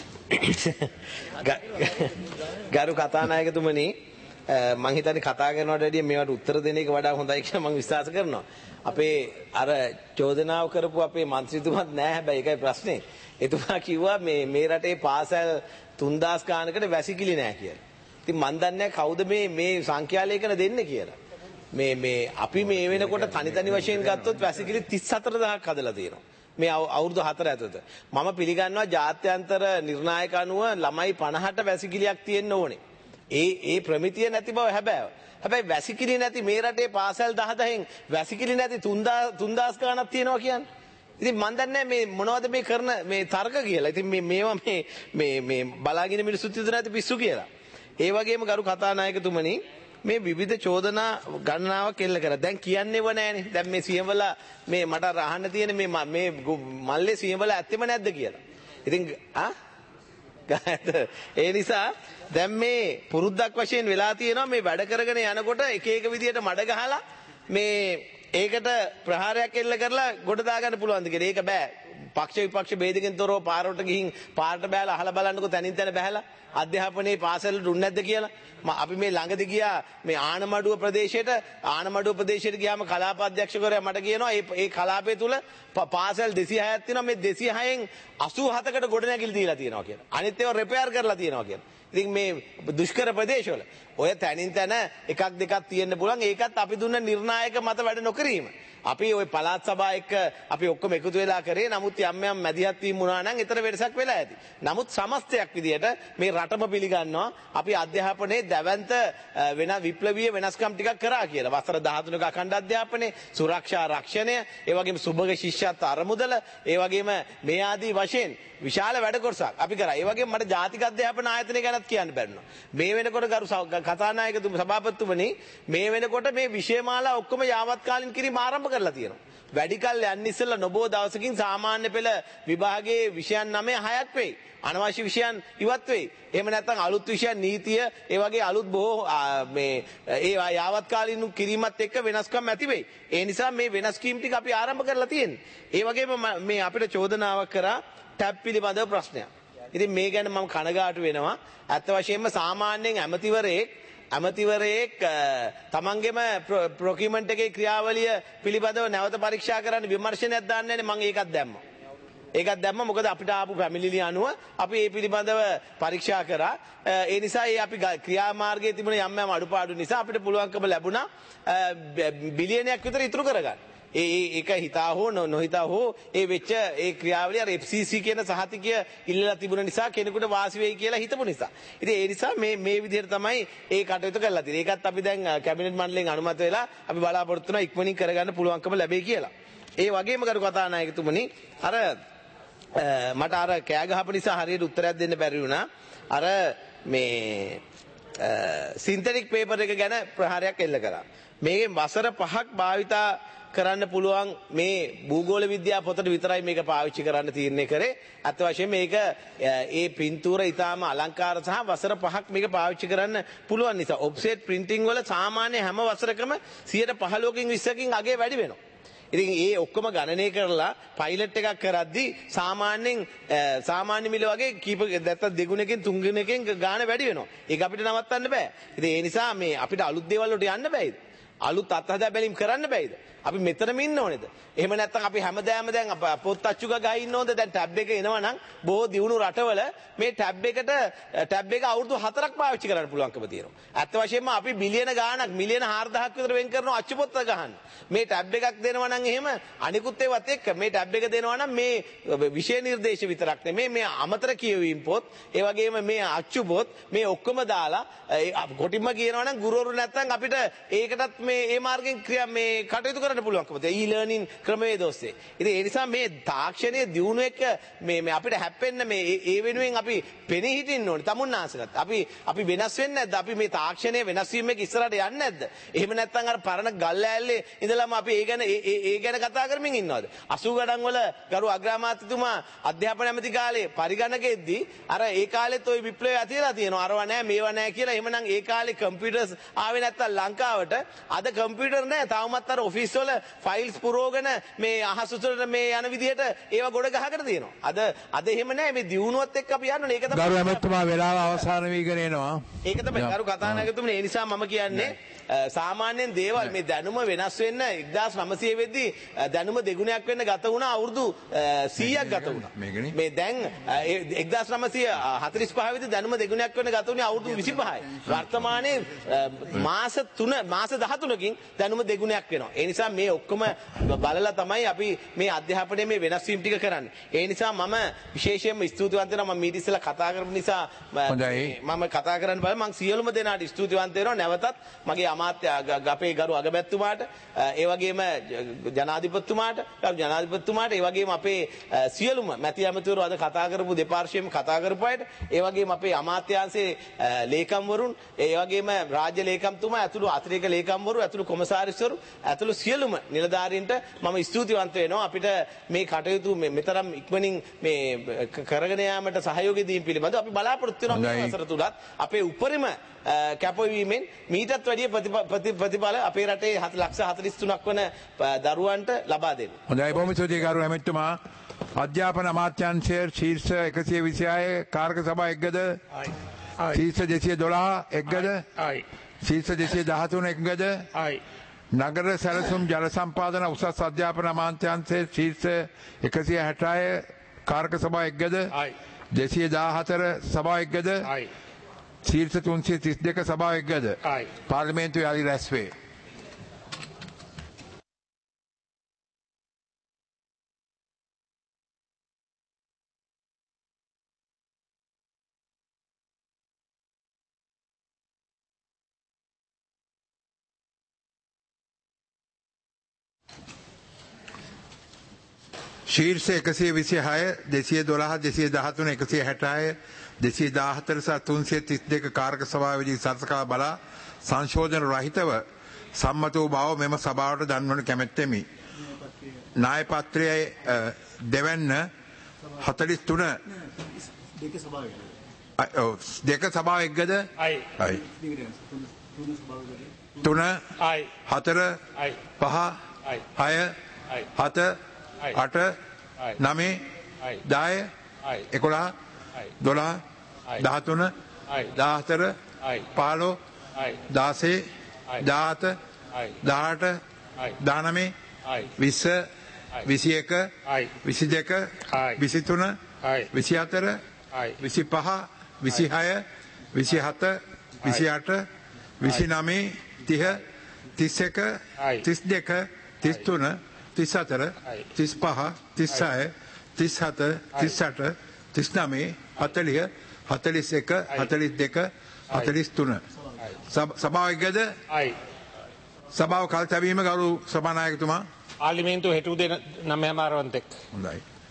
[SPEAKER 6] ගරු කතානායකතුමනි මම හිතන්නේ කතා කරනවට වැඩිය මේවට උත්තර දෙන එක වඩා හොඳයි කියලා මම විශ්වාස කරනවා. අපේ අර චෝදනාව කරපු අපේ മന്ത്രിතුමත් නෑ හැබැයි ඒකයි ප්‍රශ්නේ. එතුමා කිව්වා මේ මේ රටේ පාසල් තුන්දාස් ගානකට වැසිකිලි නෑ කියලා. ඉතින් මන් දන්නේ කවුද මේ මේ සංඛ්‍යා ලේඛන දෙන්නේ කියලා. මේ මේ අපි මේ වෙනකොට තනි තනි වශයෙන් ගත්තොත් වැසිකිලි තිස් හතර දහසක් හදලා තියෙනවා. මේ අවුරුදු හතර ඇතුළත. මම පිළිගන්නවා ජාත්‍යන්තර නිර්ණායක අනුව ළමයි පනහට වැසිකිලියක් තියෙන්න ඕනේ. ඒ ඒ ප්‍රමිතිය නැති බව හැබැයි. හැබැයි වැසිකිලි නැති මේ රටේ පාසල් දහදහෙන් වැසිකිලි නැති තුන්දාස් ගානක් තියෙනවා කියන්නේ. ඉතින් මන් දන්නේ මේ මොනවද මේ කරන මේ තර්ක කියලා. ඉතින් මේ මේවා මේ මේ මේ බලාගෙන මිනිස්සුත් හිතන නැති පිස්සු කියලා. ඒ වගේම ගරු කතානායකතුමනි මේ විවිධ චෝදනා ගණනාවක් එල්ල කරා. දැන් කියන්නේව නැහැනේ. දැන් මේ සියඹලා මේ මට අහන්න තියෙන මේ මේ මල්ලේ සියඹලා ඇත්තෙම නැද්ද කියලා. ඉතින් ආ ඒ නිසා දැන් මේ පුරුද්දක් වශයෙන් වෙලා තියෙනවා මේ වැඩ කරගෙන යනකොට එක එක විදියට මඩ ගහලා මේ ඒකට ප්‍රහාරයක් එල්ල කරලා ගොඩ දාගන්න පුළුවන්ද කියලා. ඒක බෑ. පක්ෂ විපක්ෂ ભેදකින් තොරව පාරට ගිහින් පාරට බෑලා අහලා බලන්නකෝ තනින් තන බෑලා අධ්‍යාපනයේ පාසල දුන්නේ නැද්ද කියලා. අපි මේ ළඟදී ගියා මේ ආනමඩුව ප්‍රදේශයට ආනමඩුව ප්‍රදේශයට ගියාම කලාප අධ්‍යක්ෂකවරයා මට කියනවා මේ ඒ කලාපය තුල පාසල් දෙසිය හයක් තියෙනවා මේ දෙසිය හයෙන් අසූ හතකට ගොඩනැගිලි දීලා තියෙනවා කියලා. අනිත් ඒවා රිපෙයාර් කරලා තියෙනවා කියලා. ඉතින් මේ දුෂ්කර ප්‍රදේශවල ඔය තනින් තන එකක් දෙකක් තියෙන්න පුළුවන්. ඒකත් අපි දුන්න නිර්ණායක මත වැඩ නොකිරීම. අපි ওই පළාත් සභා එක්ක අපි ඔක්කොම එකතු වෙලා කරේ. නමුත් යම් යම් මැදිහත් වීම වුණා නම් ඊතර වෙනසක් වෙලා ඇති. නමුත් සමස්තයක් විදියට මේ රටම පිළිගන්නවා අපි අධ්‍යාපනයේ දැවැන්ත වෙන විප්ලවීය වෙනස්කම් ටිකක් කරා කියලා. වසර දහතුනක අඛණ්ඩ අධ්‍යාපනයේ සුරක්ෂා රක්ෂණය, ඒ වගේම සුභග ශිෂ්‍යත්ව අරමුදල, ඒ වගේම මේ ආදී වශයෙන් විශාල වැඩ කොටසක් අපි කරා. ඒ වගේම මට ජාතික අධ්‍යාපන ආයතනය ගැනත් කියන්න බැරිනවා. මේ වෙනකොට ගරු කතානායකතුමනි සභාපතිතුමනි මේ වෙනකොට මේ විෂයමාලා ඔක්කොම යාවත්කාලින් කිරීම ආරම්භ කරලා තියෙනවා. වැඩි කල් යන්න ඉස්සෙල්ලා නොබෝ දවසකින් සාමාන්‍ය පෙළ විභාගයේ විෂයන් නවය හයක් වෙයි. අනවශ්‍ය විෂයන් ඉවත් වෙයි. එහෙම නැත්නම් අලුත් විෂයන් නීතිය ඒ වගේ අලුත් බොහෝ මේ ඒ යාවත්කාලින් කිරීමත් එක්ක වෙනස්කම් ඇති වෙයි. ඒ නිසා මේ වෙනස්කම් ටික අපි ආරම්භ කරලා තියෙන්නේ. ඒ වගේම මේ අපිට චෝදනාවක් කරා ටැබ් පිළිබඳව ප්‍රශ්නයක්. ඉතින් මේ ගැන මම කනගාටු වෙනවා. ඇත්ත වශයෙන්ම සාමාන්‍යයෙන් ඇමතිවරයෙක් ඇමතිවරයෙක් තමන්ගේම ප්‍රොකියුමන්ට් එකේ ක්‍රියාවලිය පිළිබඳව නැවත පරීක්ෂා කරන්න විමර්ශනයක් දාන්නේ නැහැ. මම ඒකත් දැම්මා. ඒකත් දැම්මා මොකද අපිට ආපු පැමිණිලි අනුව අපි මේ පිළිබඳව පරීක්ෂා කරා. ඒ නිසා ඒ අපි ක්‍රියාමාර්ගයේ තිබුණ යම් යම් අඩුපාඩු නිසා අපිට පුළුවන්කම ලැබුණා බිලියනයක් විතර ඉතුරු කරගන්න. ඒ ඒක හිතා හෝ නොහිතා හෝ ඒ වෙච්ච ඒ ක්‍රියාවලිය අර එෆ් සී සී කියන සහතිකය ඉල්ලලා තිබුණ නිසා කෙනෙකුට වාසි වෙයි කියලා හිතපු නිසා. ඉතින් ඒ නිසා මේ මේ විදිහට තමයි ඒ කටයුතු කරලා තියෙන්නේ. ඒකත් අපි දැන් කැබිනට් මණ්ඩලයෙන් අනුමත වෙලා අපි බලාපොරොත්තු වෙනවා ඉක්මනින් කරගන්න පුළුවන්කම ලැබෙයි කියලා. ඒ වගේම ගරු කතානායකතුමනි අර මට අර කෑ ගහපු නිසා හරියට උත්තරයක් දෙන්න බැරි වුණා. අර මේ සින්තටික් පේපර් එක ගැන ප්‍රහාරයක් එල්ල කරා. මේකෙන් වසර පහක් භාවිතා කරන්න පුළුවන් මේ භූගෝල විද්‍යා පොතට විතරයි මේක පාවිච්චි කරන්න තීරණය කරේ. අත් වශයෙන් මේක ඒ පින්තූර ඊටාම අලංකාර සහ වසර පහක් මේක පාවිච්චි කරන්න පුළුවන් නිසා ඔෆ්සෙට් ප්‍රින්ටිං වල සාමාන්‍ය හැම වසරකම සියයට පහළොවකින් විස්සකින් අගේ වැඩි වෙනවා. ඉතින් ඒ ඔක්කොම ගණනය කරලා පයිලට් එකක් කරද්දී සාමාන්‍යයෙන් සාමාන්‍ය මිල වගේ කීප නැත්නම් දෙගුණකින් තුන්ගුණකින් ගාණ වැඩි වෙනවා. ඒක අපිට නවත්තන්න බෑ. ඉතින් ඒ නිසා මේ අපිට අලුත් දේවල් වලට යන්න බෑයිද? අලුත් අත්හදා බැලීම් කරන්න බෑයිද? අපි මෙතනම ඉන්න ඕනේද? එහෙම නැත්නම් අපි හැමදාම දැන් පොත් අච්චු ගා ඉන්න ඕනද? දැන් ටැබ් එක එනවා නම් බොහෝ දියුණු රටවල මේ ටැබ් එකට ටැබ් එක අවුරුදු හතරක් පාවිච්චි කරන්න පුළුවන්කම තියෙනවා. ඇත්ත වශයෙන්ම අපි බිලියන ගාණක් මිලියන හාරදහක් විතර වෙන් කරනවා අච්චු පොත් ගහන්න. මේ ටැබ් එකක් දෙනවා නම් එහෙම අනිකුත් ඒවත් එක්ක මේ ටැබ් එක දෙනවා නම් මේ විෂය නිර්දේශ විතරක් නෙමෙයි මේ අමතර කියවීම් පොත් ඒ වගේම මේ අච්චු පොත් මේ ඔක්කොම දාලා කොටින්ම කියනවා නම් ගුරුවරු නැත්නම් අපිට ඒකටත් මේ ඒ මාර්ගෙන් ක්‍රියා මේ කටයුතු කරන්න පුළුවන්කම තියෙනවා. ඊ ලර්නින් ක්‍රමවේද ඔස්සේ. ඉතින් ඒ නිසා මේ තාක්ෂණයේ දියුණුව එක්ක මේ මේ අපිට හැප්පෙන්න මේ ඒ වෙනුවෙන් අපි පෙනී හිටින්න ඕනේ. තමුන්නාසකට. අපි අපි වෙනස් වෙන්නේ නැද්ද? අපි මේ තාක්ෂණයේ වෙනස් වීම එක ඉස්සරහට යන්නේ නැද්ද? එහෙම නැත්නම් අර පරණ ගල් ඇල්ලේ ඉඳලාම අපි ඒ ගැන ඒ ඒ ගැන කතා කරමින් ඉන්නවද? අසූ ගණන් වල ගරු අග්‍රාමාත්‍යතුමා අධ්‍යාපන ඇමති කාලේ පරිගණකෙද්දී අර ඒ කාලෙත් ওই විප්ලවය ඇතිලා තියෙනවා. අරව නැහැ මේවා නැහැ කියලා. එහෙමනම් ඒ කාලේ කම්පියුටර්ස් ආවේ නැත්තම් ලංකාවට අද කම්පියුටර් නැහැ. තාමත් අර ඔෆිස් වල ෆයිල්ස් පුරවගෙන මේ අහස උසට මේ යන විදිහට ඒවා ගොඩ ගහකට තියෙනවා. අද අද එහෙම නැහැ. මේ දියුණුවත් එක්ක අපි යන්න ඕනේ. ඒක තමයි
[SPEAKER 10] ගරු ඇමතුමා වෙලාව අවසන් වීගෙන එනවා.
[SPEAKER 6] ඒක තමයි ගරු කතානායකතුමනි. ඒ නිසා මම කියන්නේ සාමාන්‍යයෙන් දේවල් මේ දැනුම වෙනස් වෙන්න එක්දාස් නවසිය වෙද්දී දැනුම දෙගුණයක් වෙන්න ගත වුණා අවුරුදු සීයක් ගත වුණා. මේ දැන් එක්දාස් නවසිය හතළිස් පහ වෙද්දී දැනුම දෙගුණයක් වෙන්න ගත වුණේ අවුරුදු විසිපහයි. වර්තමානයේ මාස තුන මාස දහතුනකින් දැනුම දෙගුණයක් වෙනවා. ඒ නිසා මේ ඔක්කොම බලලා තමයි අපි මේ අධ්‍යාපනයේ මේ වෙනස් වීම ටික කරන්නේ. ඒ නිසා මම විශේෂයෙන්ම ස්තුතිවන්ත වෙනවා. මම මීට ඉස්සෙල්ලා කතා කරපු නිසා මම කතා කරන්න බෑ. මම සියලුම දෙනාට ස්තුතිවන්ත වෙනවා. නැවතත් මගේ අමාත්‍ය අපේ ගරු අගමැතිතුමාට ඒ වගේම ජනාධිපතිතුමාට ගරු ජනාධිපතිතුමාට ඒ වගේම අපේ සියලුම මැති ඇමතිවරු අද කතා කරපු දෙපාර්ශ්වයේම කතා කරපු අයට ඒ වගේම අපේ අමාත්‍යාංශයේ ලේකම්වරුන් ඒ වගේම රාජ්‍ය ලේකම්තුමා ඇතුළු අතිරේක ලේකම්වරු ඇතුළු කොමසාරිස්වරු ඇතුළු සියලුම නිලධාරීන්ට මම ස්තුතිවන්ත වෙනවා අපිට මේ කටයුතු මෙතරම් ඉක්මනින් මේ කරගෙන යාමට සහයෝගය දීම පිළිබඳව අපි බලාපොරොත්තු වෙනවා මේ වසර තුලත් අපේ උපරිම කැපවීමෙන් මීටත් වැඩිය ප්‍රතිඵල අපේ රටේ ලක්ෂ හතළිස් තුනක් වන දරුවන්ට ලබා දෙන්න.
[SPEAKER 10] හොඳයි බොහොම ස්තුතියි ගරු ඇමතිතුමා. අධ්‍යාපන අමාත්‍යාංශය ශීර්ෂ එකසිය විසිහය කාර්ක සභා එක්ගද ශීර්ෂ දෙසිය දොළහ එක්ගද ශීර්ෂ දෙසිය දහතුන එක්ගද නගර සැලසුම් ජල සම්පාදන උසස් අධ්‍යාපන අමාත්‍යාංශයේ ශීර්ෂ එකසිය හැටහය කාර්ක සභා එක්ගද දෙසිය දාහතර සභා එක්ගද ශීර්ෂ තුන්සිය තිස් දෙක සභාව එක්ගද පාර්ලිමේන්තුවේ අලි රැස්වේ. ශීර්ෂ එකසිය විසිහය දෙසිය දොළහ දෙසිය දහතුන එකසිය හැටහය දෙසිය දාහතර සහ තුන්සිය තිස් දෙක කාරක සභාවේදී සලකා බලා සංශෝධන රහිතව සම්මත වූ බව මෙම සභාවට දන්වනු කැමැත්තෙමි. නාය පත්‍රයේ දෙවැන්න හතළිස් තුන දෙක සභාව එක්ගද තුන හතර පහ හය හත අට නමේ දාය එකොළහ දොළහ දහතුන දාහතර පාලෝ දාසේ දාහත දාහට දානමේ විස්ස විසි එක විසි දෙක විසිතුන විසි හතර විසි පහ විසිහය විසි හත විසි අට විසි නමේ තිහ තිස් එක තිස් දෙක තිස් තුන තිස් හතර තිස් පහ තිස් හය තිස් හත තිස් අට තිස් නමේ හතලිහ හතලිස් එක හතලිස් දෙක හතලිස් තුන සභාව එක්ගද සභාව කල් තැබීම ගරු සභානායකතුමා
[SPEAKER 12] පාර්ලිමේන්තුව හෙට උදේ නවය හමාරවන්තෙක්.
[SPEAKER 10] හොඳයි.